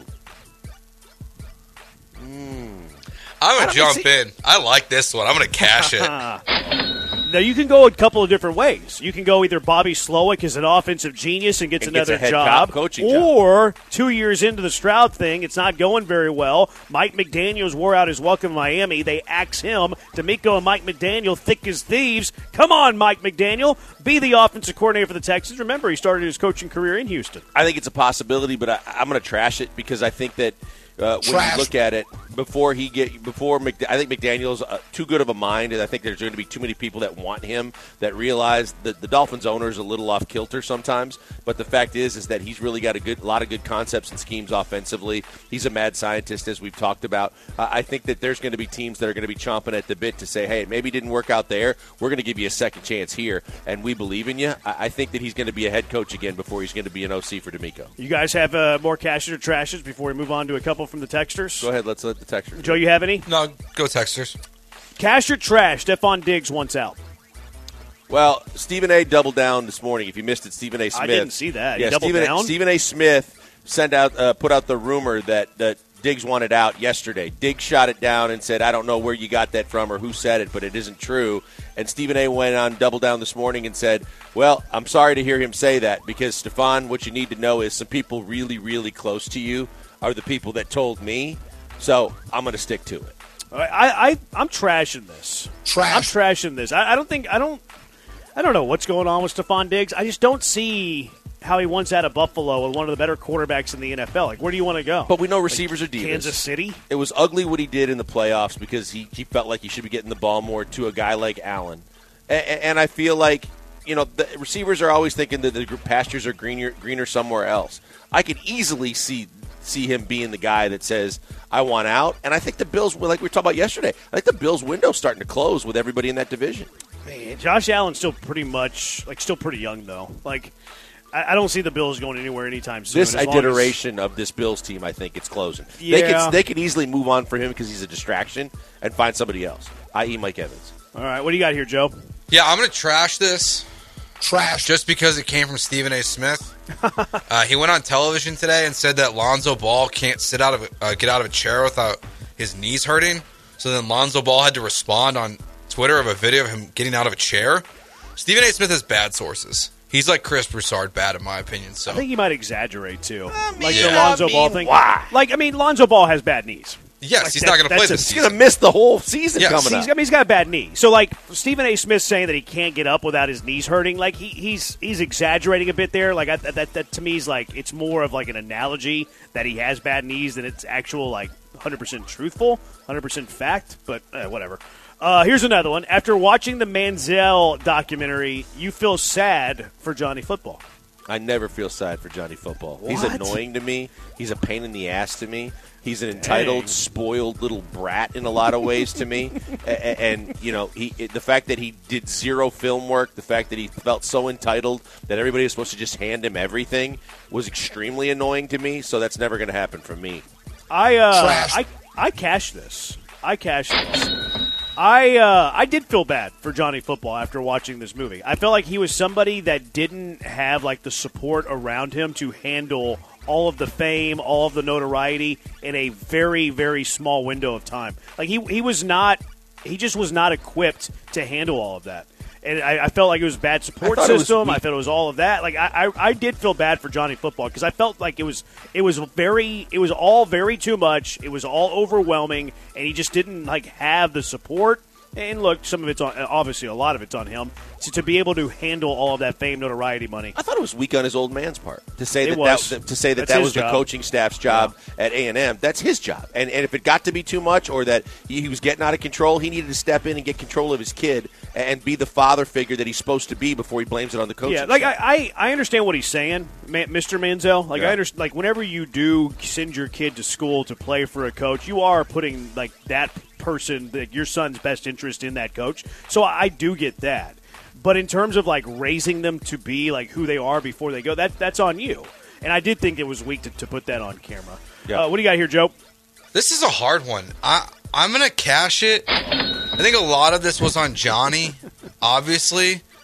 I'm going to jump in. I like this one. I'm going to cash it. Now, you can go a couple of different ways. You can go either Bobby Slowick is an offensive genius and gets another job, or 2 years into the Stroud thing, it's not going very well. Mike McDaniels wore out his welcome in Miami. They axe him. DeMeco and Mike McDaniel, thick as thieves. Come on, Mike McDaniel. Be the offensive coordinator for the Texans. Remember, he started his coaching career in Houston. I think it's a possibility, but I'm going to trash it because I think that when you look at it, I think McDaniel's too good of a mind, and I think there's going to be too many people that want him that realize that the Dolphins owner is a little off kilter sometimes. But the fact is that he's really got a lot of good concepts and schemes offensively. He's a mad scientist, as we've talked about. I think that there's going to be teams that are going to be chomping at the bit to say, hey, maybe it didn't work out there. We're going to give you a second chance here, and we believe in you. I think that he's going to be a head coach again before he's going to be an OC for DeMeco. You guys have more cashes or trashes before we move on to a couple from the texters? Go ahead. Let's let the texters. Joe, you have any? No, go texters. Cash or trash, Stephon Diggs wants out. Well, Stephen A. doubled down this morning. If you missed it, Stephen A. Smith. I didn't see that. Yeah, Stephen A. Smith put out the rumor that Diggs wanted out yesterday. Diggs shot it down and said, I don't know where you got that from or who said it, but it isn't true. And Stephen A. went on double down this morning and said, well, I'm sorry to hear him say that because, Stephon, what you need to know is some people really, really close to you are the people that told me. So I'm going to stick to it. I'm trashing this. I'm trashing this. I don't know what's going on with Stephon Diggs. I just don't see how he wants out of Buffalo and one of the better quarterbacks in the NFL. Like, where do you want to go? But we know receivers are divas. Kansas City? It was ugly what he did in the playoffs because he felt like he should be getting the ball more to a guy like Allen. And I feel like, the receivers are always thinking that the pastures are greener somewhere else. I could easily see him being the guy that says, I want out. And I think the Bills, like we were talking about yesterday, I think the Bills' window's starting to close with everybody in that division. Man, Josh Allen's still pretty young, though. Like, I don't see the Bills going anywhere anytime soon. This iteration of this Bills team, I think it's closing. Yeah. They could easily move on for him because he's a distraction and find somebody else, i.e. Mike Evans. All right, what do you got here, Joe? Yeah, I'm going to trash this. Just because it came from Stephen A. Smith. He went on television today and said that Lonzo Ball can't get out of a chair without his knees hurting. So then Lonzo Ball had to respond on Twitter of a video of him getting out of a chair. Stephen A. Smith has bad sources. He's like Chris Broussard bad, in my opinion. So I think he might exaggerate, too. The Lonzo Ball thing. Why? Lonzo Ball has bad knees. Yes, he's not going to play this season. He's going to miss the whole season coming up. He's got a bad knee. So, Stephen A. Smith saying that he can't get up without his knees hurting, he's exaggerating a bit there. That to me is it's more of an analogy that he has bad knees than it's actual 100% truthful, 100% fact. But whatever. Here's another one. After watching the Manziel documentary, you feel sad for Johnny Football. I never feel sad for Johnny Football. What? He's annoying to me. He's a pain in the ass to me. He's an entitled, spoiled little brat in a lot of ways to me. And the fact that he did zero film work, the fact that he felt so entitled that everybody was supposed to just hand him everything was extremely annoying to me. So that's never going to happen from me. I cashed this. I did feel bad for Johnny Football after watching this movie. I felt like he was somebody that didn't have the support around him to handle all of the fame, all of the notoriety in a very, very small window of time. He just was not equipped to handle all of that. And I felt like it was a bad support system. I felt it was all of that. I did feel bad for Johnny Football because I felt like it was all very too much. It was all overwhelming, and he just didn't have the support. And look, some of it's obviously a lot of it's on him to be able to handle all of that fame, notoriety, money. I thought it was weak on his old man's part to say that was the coaching staff's job at A&M. That's his job. And if it got to be too much or that he was getting out of control, he needed to step in and get control of his kid and be the father figure that he's supposed to be before he blames it on the coaching. Yeah, I understand what he's saying, Mr. Manziel. I understand. Whenever you do send your kid to school to play for a coach, you are putting that person, your son's best interest in that coach. So I do get that. But in terms of raising them to be who they are before they go, that's on you. And I did think it was weak to put that on camera. Yeah. What do you got here, Joe? This is a hard one. I'm going to cash it. I think a lot of this was on Johnny, obviously.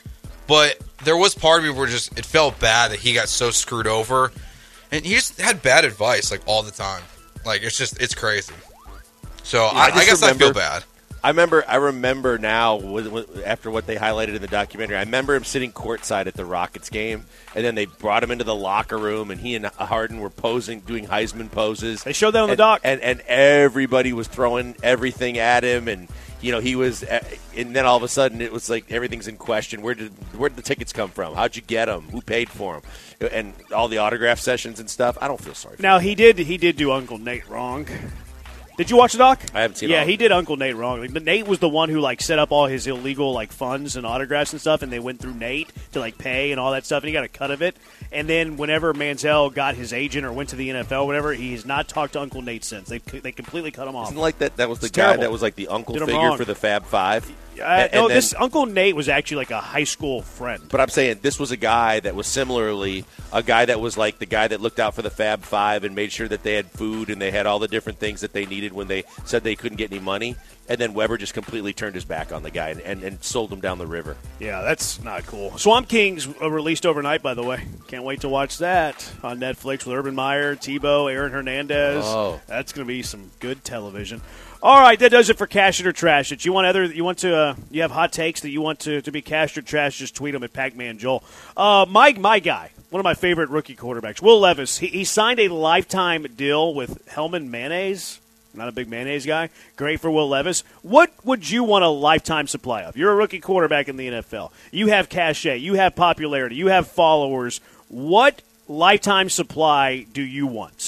But there was part of me where it felt bad that he got so screwed over. And he just had bad advice, like, all the time. Like, it's crazy. So I guess I feel bad. I remember now, after what they highlighted in the documentary, I remember him sitting courtside at the Rockets game, and then they brought him into the locker room, and he and Harden were posing, doing Heisman poses. They showed that on the doc. And everybody was throwing everything at him, and he was, and then all of a sudden it was like everything's in question. Where did the tickets come from? How'd you get them? Who paid for them? And all the autograph sessions and stuff. I don't feel sorry for him. Now, he did do Uncle Nate wrong. Did you watch the doc? I haven't seen it. Yeah, he did Uncle Nate wrong. Like, Nate was the one who set up all his illegal funds and autographs and stuff, and they went through Nate to pay and all that stuff, and he got a cut of it. And then whenever Manziel got his agent or went to the NFL, or whatever, he has not talked to Uncle Nate since. They completely cut him off. Isn't like that? That was the guy terrible. that was like the uncle Did him figure wrong. for the Fab Five. This Uncle Nate was actually a high school friend. But I'm saying this was a guy that was similarly a guy that was like the guy that looked out for the Fab Five and made sure that they had food and they had all the different things that they needed when they said they couldn't get any money. And then Weber just completely turned his back on the guy and sold him down the river. Yeah, that's not cool. Swamp Kings released overnight, by the way. Can't wait to watch that on Netflix with Urban Meyer, Tebow, Aaron Hernandez. Oh. That's going to be some good television. All right, that does it for Cash It or Trash It. You have hot takes that you want to be cashed or trashed, just tweet them at Pac-Man Joel. My guy, one of my favorite rookie quarterbacks, Will Levis, he signed a lifetime deal with Hellman Mayonnaise. Not a big mayonnaise guy. Great for Will Levis. What would you want a lifetime supply of? You're a rookie quarterback in the NFL. You have cachet. You have popularity. You have followers. What lifetime supply do you want?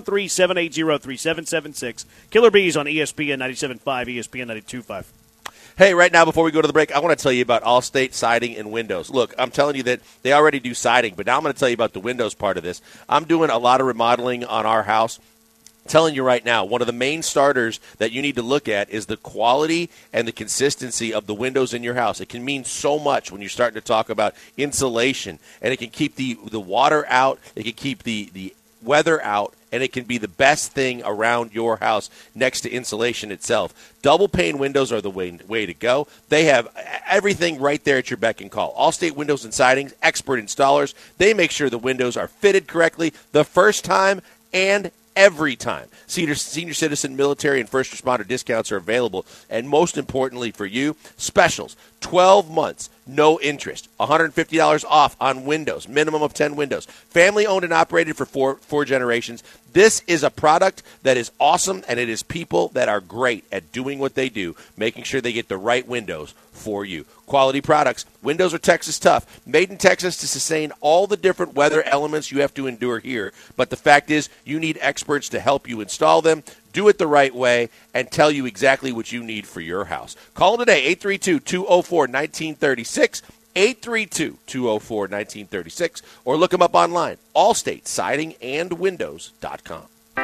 713-780-3776. Killer Bees on ESPN 97.5, ESPN 92.5. Hey, right now, before we go to the break, I want to tell you about Allstate Siding and Windows. Look, I'm telling you that they already do siding, but now I'm going to tell you about the windows part of this. I'm doing a lot of remodeling on our house. Telling you right now, one of the main starters that you need to look at is the quality and the consistency of the windows in your house. It can mean so much when you're starting to talk about insulation, and it can keep the water out, it can keep the weather out, and it can be the best thing around your house next to insulation itself. Double pane windows are the way to go. They have everything right there at your beck and call. Allstate Windows and Sidings, expert installers. They make sure the windows are fitted correctly the first time and every time. Senior citizen, military, and first responder discounts are available. And most importantly for you, specials. 12 months, no interest, $150 off on windows, minimum of 10 windows. Family owned and operated for four generations. This is a product that is awesome, and it is people that are great at doing what they do, making sure they get the right windows for you. Quality products. Windows are Texas tough. Made in Texas to sustain all the different weather elements you have to endure here. But the fact is, you need experts to help you install them, do it the right way, and tell you exactly what you need for your house. Call them today, 832-204-1936, 832-204-1936, or look them up online, allstatesidingandwindows.com.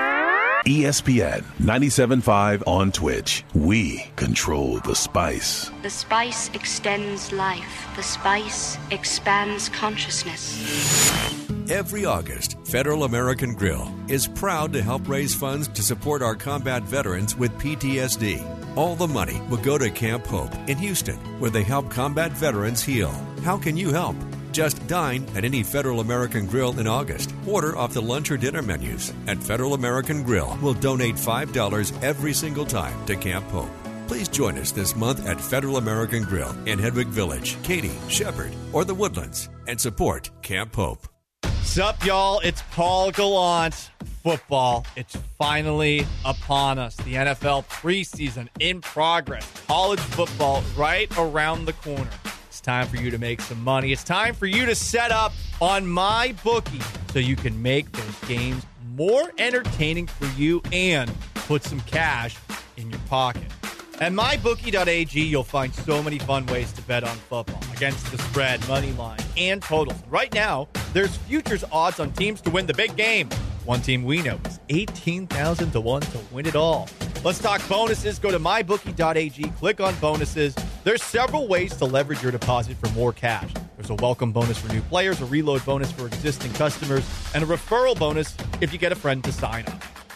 ESPN 97.5 on Twitch. We control the spice. The spice extends life. The spice expands consciousness. Every August, Federal American Grill is proud to help raise funds to support our combat veterans with PTSD. All the money will go to Camp Hope in Houston, where they help combat veterans heal. How can you help? Just dine at any Federal American Grill in August. Order off the lunch or dinner menus. At Federal American Grill, we'll donate $5 every single time to Camp Hope. Please join us this month at Federal American Grill in Hedwig Village, Katy, Shepherd, or the Woodlands, and support Camp Hope. Sup, y'all? It's Paul Gallant. Football, it's finally upon us. The NFL preseason in progress. College football right around the corner. It's time for you to make some money. It's time for you to set up on MyBookie so you can make those games more entertaining for you and put some cash in your pocket. At MyBookie.ag, you'll find so many fun ways to bet on football, against the spread, money line, and totals. Right now, there's futures odds on teams to win the big game. One team we know is 18,000 to 1 to win it all. Let's talk bonuses. Go to MyBookie.ag, click on bonuses. There's several ways to leverage your deposit for more cash. There's a welcome bonus for new players, a reload bonus for existing customers, and a referral bonus if you get a friend to sign up.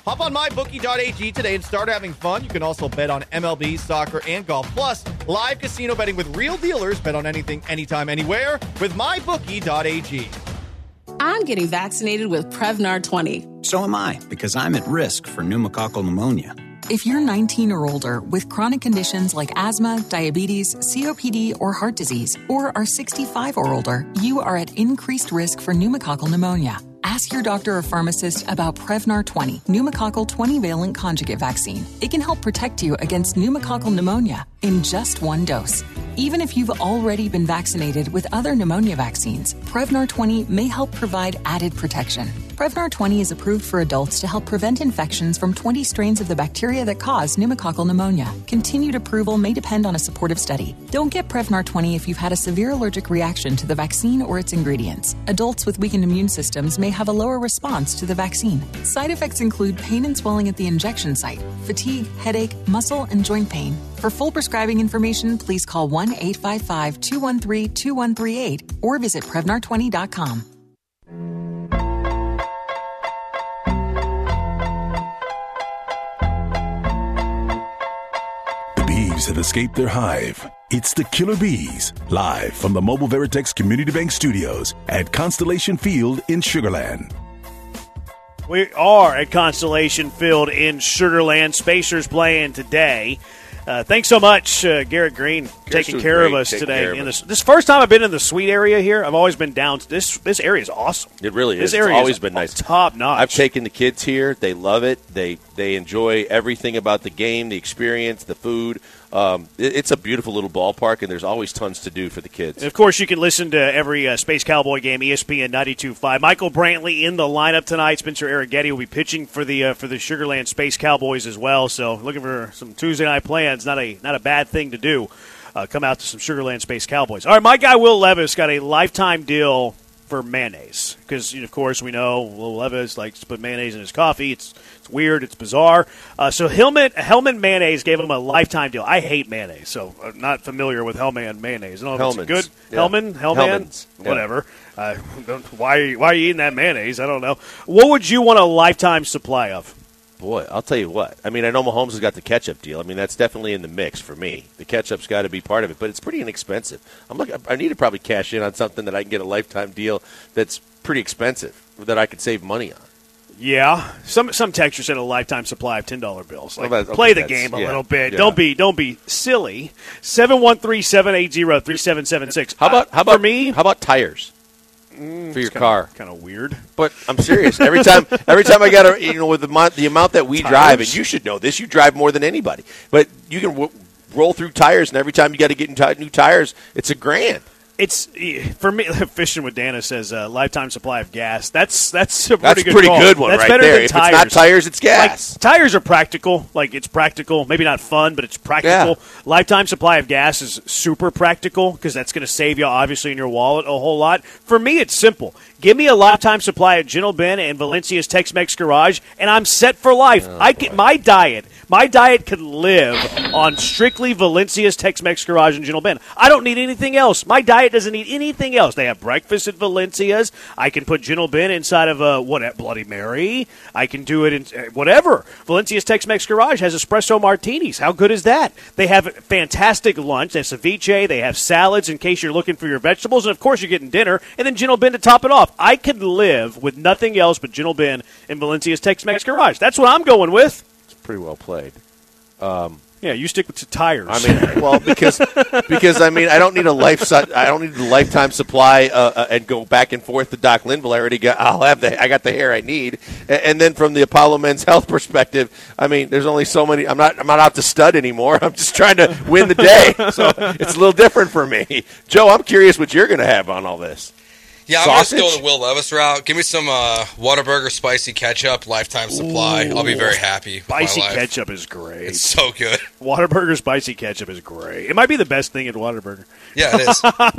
Hop on mybookie.ag today and start having fun. You can also bet on MLB, soccer, and golf. Plus, live casino betting with real dealers. Bet on anything, anytime, anywhere with mybookie.ag. I'm getting vaccinated with Prevnar 20. So am I, because I'm at risk for pneumococcal pneumonia. If you're 19 or older with chronic conditions like asthma, diabetes, COPD, or heart disease, or are 65 or older, you are at increased risk for pneumococcal pneumonia. Ask your doctor or pharmacist about Prevnar 20, pneumococcal 20-valent conjugate vaccine. It can help protect you against pneumococcal pneumonia in just one dose. Even if you've already been vaccinated with other pneumonia vaccines, Prevnar 20 may help provide added protection. Prevnar 20 is approved for adults to help prevent infections from 20 strains of the bacteria that cause pneumococcal pneumonia. Continued approval may depend on a supportive study. Don't get Prevnar 20 if you've had a severe allergic reaction to the vaccine or its ingredients. Adults with weakened immune systems may have a lower response to the vaccine. Side effects include pain and swelling at the injection site, fatigue, headache, muscle, and joint pain. For full prescribing information, please call 1-855-213-2138 or visit Prevnar20.com. The bees have escaped their hive. It's the Killer Bees, live from the Mobile Veritex Community Bank Studios at Constellation Field in Sugar Land. We are at Constellation Field in Sugar Land. Spacers playing today. Thanks so much, Garrett Green, taking care of us today. This first time I've been in the suite area here. I've always been down. This area is awesome. It really is. This area it's always been nice. Top notch. I've taken the kids here. They love it. They enjoy everything about the game, the experience, the food. It's a beautiful little ballpark, and there's always tons to do for the kids. And of course, you can listen to every Space Cowboy game, ESPN 92.5. Michael Brantley in the lineup tonight. Spencer Arrighetti will be pitching for the Sugar Land Space Cowboys as well. So looking for some Tuesday night plans. Not a bad thing to do. Come out to some Sugar Land Space Cowboys. All right, my guy Will Levis got a lifetime deal for mayonnaise because, of course, we know Will Levis likes to put mayonnaise in his coffee. It's weird. It's bizarre. So Hellman Mayonnaise gave him a lifetime deal. I hate mayonnaise, so I'm not familiar with Hellman Mayonnaise. I don't know if it's good. Yeah. Hellman's? Whatever. Why are you eating that mayonnaise? I don't know. What would you want a lifetime supply of? Boy, I'll tell you what. I mean, I know Mahomes has got the ketchup deal. I mean, that's definitely in the mix for me. The ketchup's got to be part of it, but it's pretty inexpensive. I need to probably cash in on something that I can get a lifetime deal that's pretty expensive that I could save money on. Yeah, some textures said a lifetime supply of $10 bills. Play the game a little bit. Yeah. Don't be silly. 713-780-3776. How about for me? How about tires? For your car, kind of weird, but I'm serious. Every time I got with the amount that we drive, and you should know this, you drive more than anybody. But you can roll through tires, and every time you got to get new tires, it's $1,000. It's for me. Fishing with Dana says lifetime supply of gas. That's a pretty call. Good one. That's right better there. than if tires. It's not tires, it's gas. Like, tires are practical. It's practical. Maybe not fun, but it's practical. Yeah. Lifetime supply of gas is super practical because that's going to save you obviously in your wallet a whole lot. For me, it's simple. Give me a lifetime supply of Gentle Ben and Valencia's Tex-Mex Garage, and I'm set for life. My diet could live on strictly Valencia's Tex-Mex Garage and Gentle Ben. I don't need anything else. My diet doesn't need anything else. They have breakfast at Valencia's. I can put Gentle Ben inside of a Bloody Mary. I can do it in whatever. Valencia's Tex-Mex Garage has espresso martinis. How good is that? They have fantastic lunch. They have ceviche. They have salads in case you're looking for your vegetables. And, of course, you're getting dinner. And then Gentle Ben to top it off. I could live with nothing else but Gentle Ben and Valencia's Tex-Mex Garage. That's what I'm going with. It's pretty well played. Yeah, you stick to tires. I mean, well, because I mean, I don't need a lifetime supply and go back and forth to Doc Linville. I got the hair I need. And then from the Apollo Men's Health perspective, I mean, there's only so many. I'm not out to stud anymore. I'm just trying to win the day. So it's a little different for me. Joe, I'm curious what you're going to have on all this. Yeah, I'm going to go the Will Levis route. Give me some Whataburger spicy ketchup, lifetime supply. I'll be very happy. Spicy ketchup is great. It's so good. Whataburger spicy ketchup is great. It might be the best thing at Whataburger. Yeah, it is.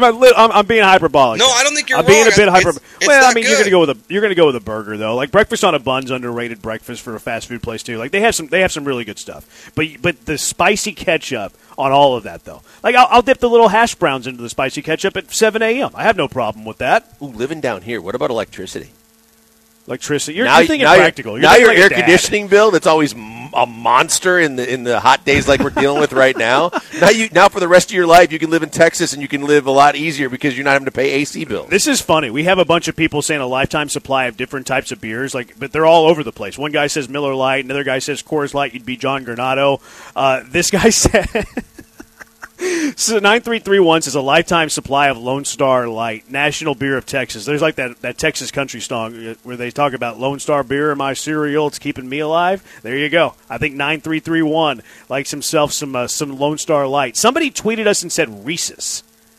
I'm being hyperbolic. No, I don't think you're wrong. I'm being a bit hyperbolic. Well, I mean, good. you're going to go with a burger though. Like breakfast on a bun's underrated breakfast for a fast food place too. Like they have some really good stuff. But the spicy ketchup on all of that though. Like I'll dip the little hash browns into the spicy ketchup at 7 a.m. I have no problem with that. Ooh, living down here, what about electricity? Electricity. You're thinking practical. Now your air conditioning bill that's always a monster in the hot days like we're dealing with right now. Now for the rest of your life you can live in Texas and you can live a lot easier because you're not having to pay AC bills. This is funny. We have a bunch of people saying a lifetime supply of different types of beers, but they're all over the place. One guy says Miller Lite, another guy says Coors Light. You'd be John Granado. This guy said. So 9331 says a lifetime supply of Lone Star Light, National Beer of Texas. There's like that Texas country song where they talk about Lone Star beer in my cereal. It's keeping me alive. There you go. I think 9331 likes himself some Lone Star Light. Somebody tweeted us and said Reese's.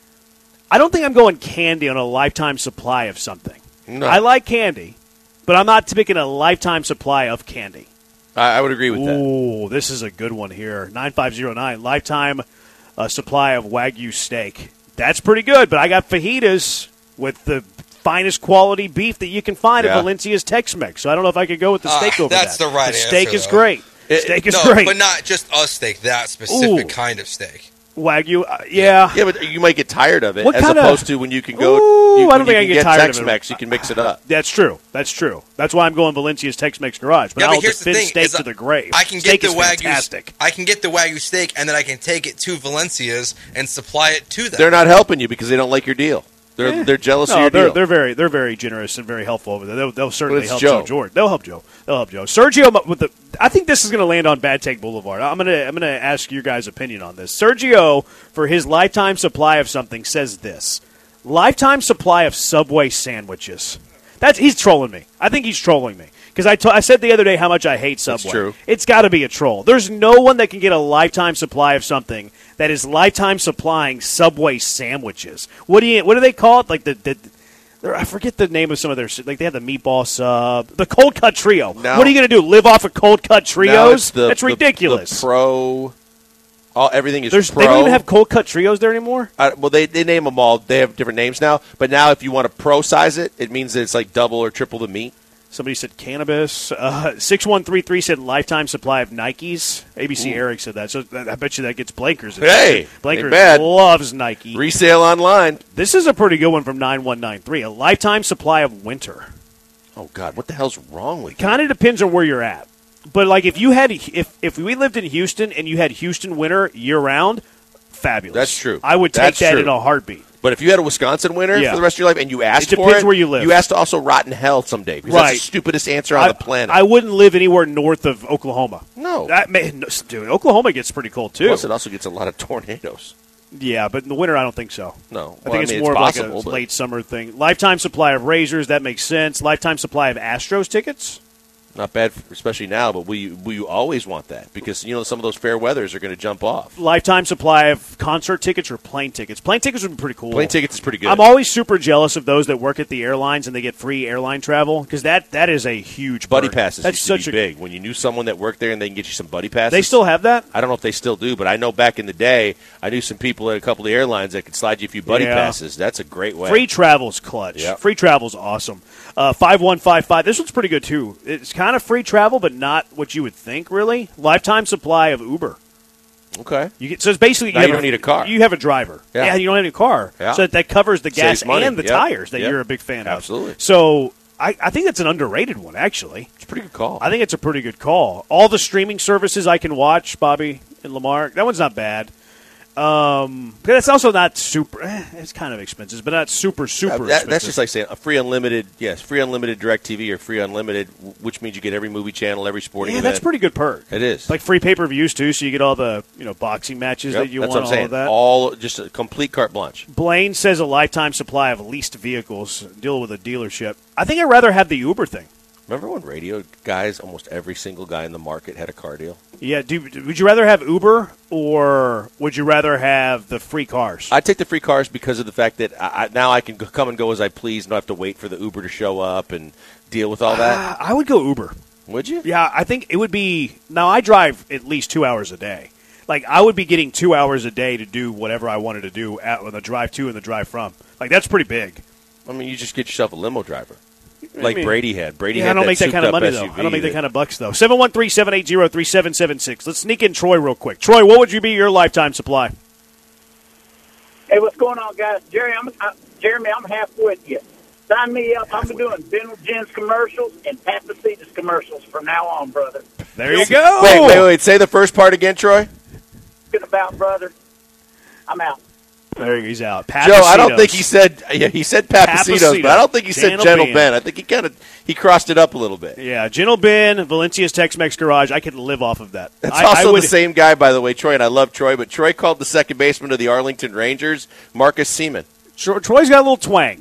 I don't think I'm going candy on a lifetime supply of something. No. I like candy, but I'm not picking a lifetime supply of candy. I would agree with that. Ooh, this is a good one here. 9509, lifetime supply of Wagyu steak. That's pretty good, but I got fajitas with the finest quality beef that you can find at Valencia's Tex-Mex. So I don't know if I could go with the steak over that's that. the right the answer, steak is though. great. Steak is great. But not just a steak, that specific kind of steak. Wagyu, yeah. Yeah, but you might get tired of it what opposed to when you can go I don't think I can get tired Tex-Mex, you can mix it up. That's true. That's why I'm going Valencia's Tex-Mex Garage. But I'll here's the defend thing, steak to the grave. I can steak get the is fantastic. I can get the Wagyu steak, and then I can take it to Valencia's and supply it to them. They're not helping you because they don't like your deal. They're jealous of your deal. They're very generous and very helpful over there. They'll certainly help Joe. George. They'll help Joe. Sergio I think this is going to land on Bad Take Boulevard. I'm going to ask your guys' opinion on this. Sergio, for his lifetime supply of something, says this: lifetime supply of Subway sandwiches. He's trolling me. I think he's trolling me. Because I said the other day how much I hate Subway. That's true. It's got to be a troll. There's no one that can get a lifetime supply of something that is lifetime supplying Subway sandwiches. What do they call it? Like I forget the name of some of their. Like they have the meatball sub, the cold cut trio. Now, what are you going to do? Live off of cold cut trios? That's ridiculous. The pro. Everything is pro. They don't even have cold cut trios there anymore? Well, they name them all. They have different names now. But now if you want to pro size it, it means that it's like double or triple the meat. Somebody said cannabis. 6133 said lifetime supply of Nikes. ABC Eric said that. So I bet you that gets Blankers. Hey, Blankers loves Nike. Resale online. This is a pretty good one from 9193. A lifetime supply of Winter. Oh, God. What the hell's wrong with you? Kind of depends on where you're at. But like if we lived in Houston and you had Houston Winter year-round, fabulous. That's true. I would take that in a heartbeat. But if you had a Wisconsin winter for the rest of your life and you asked for it, depends where you live. You asked to also rot in hell someday. Because that's the stupidest answer on the planet. I wouldn't live anywhere north of Oklahoma. No. Dude, Oklahoma gets pretty cold, too. Plus, it also gets a lot of tornadoes. Yeah, but in the winter, I don't think so. No. I think it's more of like a late summer thing. Lifetime supply of razors, that makes sense. Lifetime supply of Astros tickets. Not bad, especially now, but will you always want that? Because, some of those fair weathers are going to jump off. Lifetime supply of concert tickets or plane tickets. Plane tickets would be pretty cool. Plane tickets is pretty good. I'm always super jealous of those that work at the airlines and they get free airline travel because that is a huge buddy perk. passes. That's used such to be big. When you knew someone that worked there and they can get you some buddy passes. They still have that? I don't know if they still do, but I know back in the day, I knew some people at a couple of airlines that could slide you a few buddy passes. That's a great way. Free travel's clutch. Yep. Free travel's awesome. 5155. This one's pretty good too. It's kind of free travel, but not what you would think. Really, lifetime supply of Uber. Okay. So it's basically you don't need a car. You have a driver. Yeah, you don't have a car. Yeah. So that covers the gas Saves money. and the tires that you're a big fan of. Absolutely. So I think that's an underrated one. Actually, it's a pretty good call. I think it's a pretty good call. All the streaming services I can watch, Bobby and Lamar. That one's not bad. But it's also not super. It's kind of expensive, but not super expensive. That's just like saying a free unlimited. Yes, free unlimited DirecTV or free unlimited, which means you get every movie channel, every sporting event. That's pretty good perk. It is like free pay-per-views too, so you get all the boxing matches that you that's want. What I'm saying. All of that. All just a complete carte blanche. Blaine says a lifetime supply of leased vehicles. Deal with a dealership. I think I'd rather have the Uber thing. Remember when radio guys, almost every single guy in the market had a car deal? Yeah. Would you rather have Uber or would you rather have the free cars? I'd take the free cars because of the fact that now I can come and go as I please and don't have to wait for the Uber to show up and deal with all that. I would go Uber. Would you? Yeah, I think it would be. Now, I drive at least 2 hours a day. Like, I would be getting 2 hours a day to do whatever I wanted to do on the drive to and the drive from. Like, that's pretty big. I mean, you just get yourself a limo driver. Like Brady had. Brady had I don't that make that kind of money, SUV though. I don't make that kind of bucks, though. 713-780-3776. Let's sneak in Troy real quick. Troy, what would you be your lifetime supply? Hey, what's going on, guys? Jeremy, I'm half with you. Sign me up. I'm doing Dental Gens commercials and Papacitas commercials from now on, brother. There you go. Wait. Say the first part again, Troy. Good about, brother. I'm out. There he's out. Papacitos. Joe, I don't think he said Papacitos, but I don't think he said Gentle Ben. I think he crossed it up a little bit. Yeah, Gentle Ben, Valencia's Tex-Mex Garage. I could live off of that. That's also the same guy, by the way, Troy, and I love Troy, but Troy called the second baseman of the Arlington Rangers Marcus Seaman. Troy's got a little twang.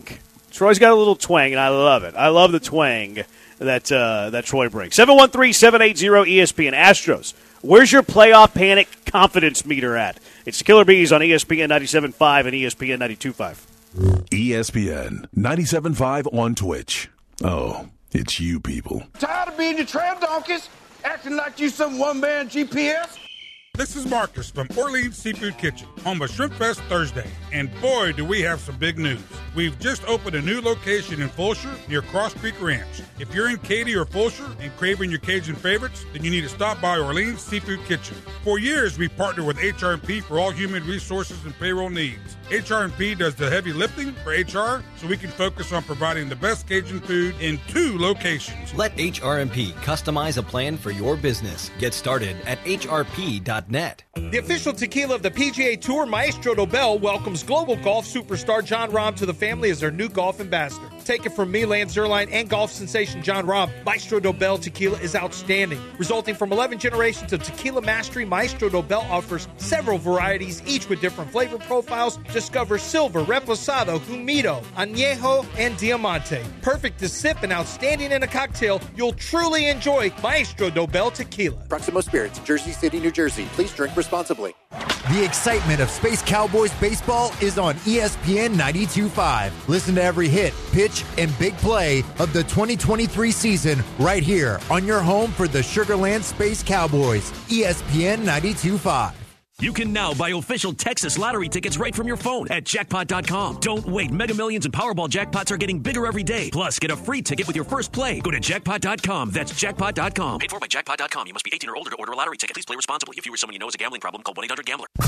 And I love it. I love the twang that Troy brings. 713-780-ESPN. Astros, where's your playoff panic confidence meter at? It's the Killer Bees on ESPN 97.5 and ESPN 92.5. ESPN 97.5 on Twitch. Oh, it's you people. Tired of being your trail donkeys, acting like you some one-man GPS? This is Marcus from Orleans Seafood Kitchen, home of Shrimp Fest Thursday. And boy, do we have some big news. We've just opened a new location in Fulshear near Cross Creek Ranch. If you're in Katy or Fulshear and craving your Cajun favorites, then you need to stop by Orleans Seafood Kitchen. For years, we've partnered with HR&P for all human resources and payroll needs. HR&P does the heavy lifting for HR, so we can focus on providing the best Cajun food in 2 locations. Let HR&P customize a plan for your business. Get started at hrp.net. The official tequila of the PGA Tour, Maestro Dobel, welcomes global golf superstar Jon Rahm to the family as their new golf ambassador. Take it from me, Lance Zierlein, and golf sensation Jon Rahm, Maestro Dobel tequila is outstanding. Resulting from 11 generations of tequila mastery, Maestro Dobel offers several varieties, each with different flavor profiles. Discover Silver, Reposado, Humito, Añejo, and Diamante. Perfect to sip and outstanding in a cocktail. You'll truly enjoy Maestro Dobel tequila. Proximo Spirits, Jersey City, New Jersey. Please drink responsibly. The excitement of Space Cowboys baseball is on ESPN 92.5. Listen to every hit, pitch, and big play of the 2023 season right here on your home for the Sugarland Space Cowboys. ESPN 92.5. You can now buy official Texas Lottery tickets right from your phone at Jackpot.com. Don't wait. Mega Millions and Powerball jackpots are getting bigger every day. Plus, get a free ticket with your first play. Go to Jackpot.com. That's Jackpot.com. Paid for by Jackpot.com. You must be 18 or older to order a lottery ticket. Please play responsibly. If you or someone you know has a gambling problem, call 1-800-GAMBLER.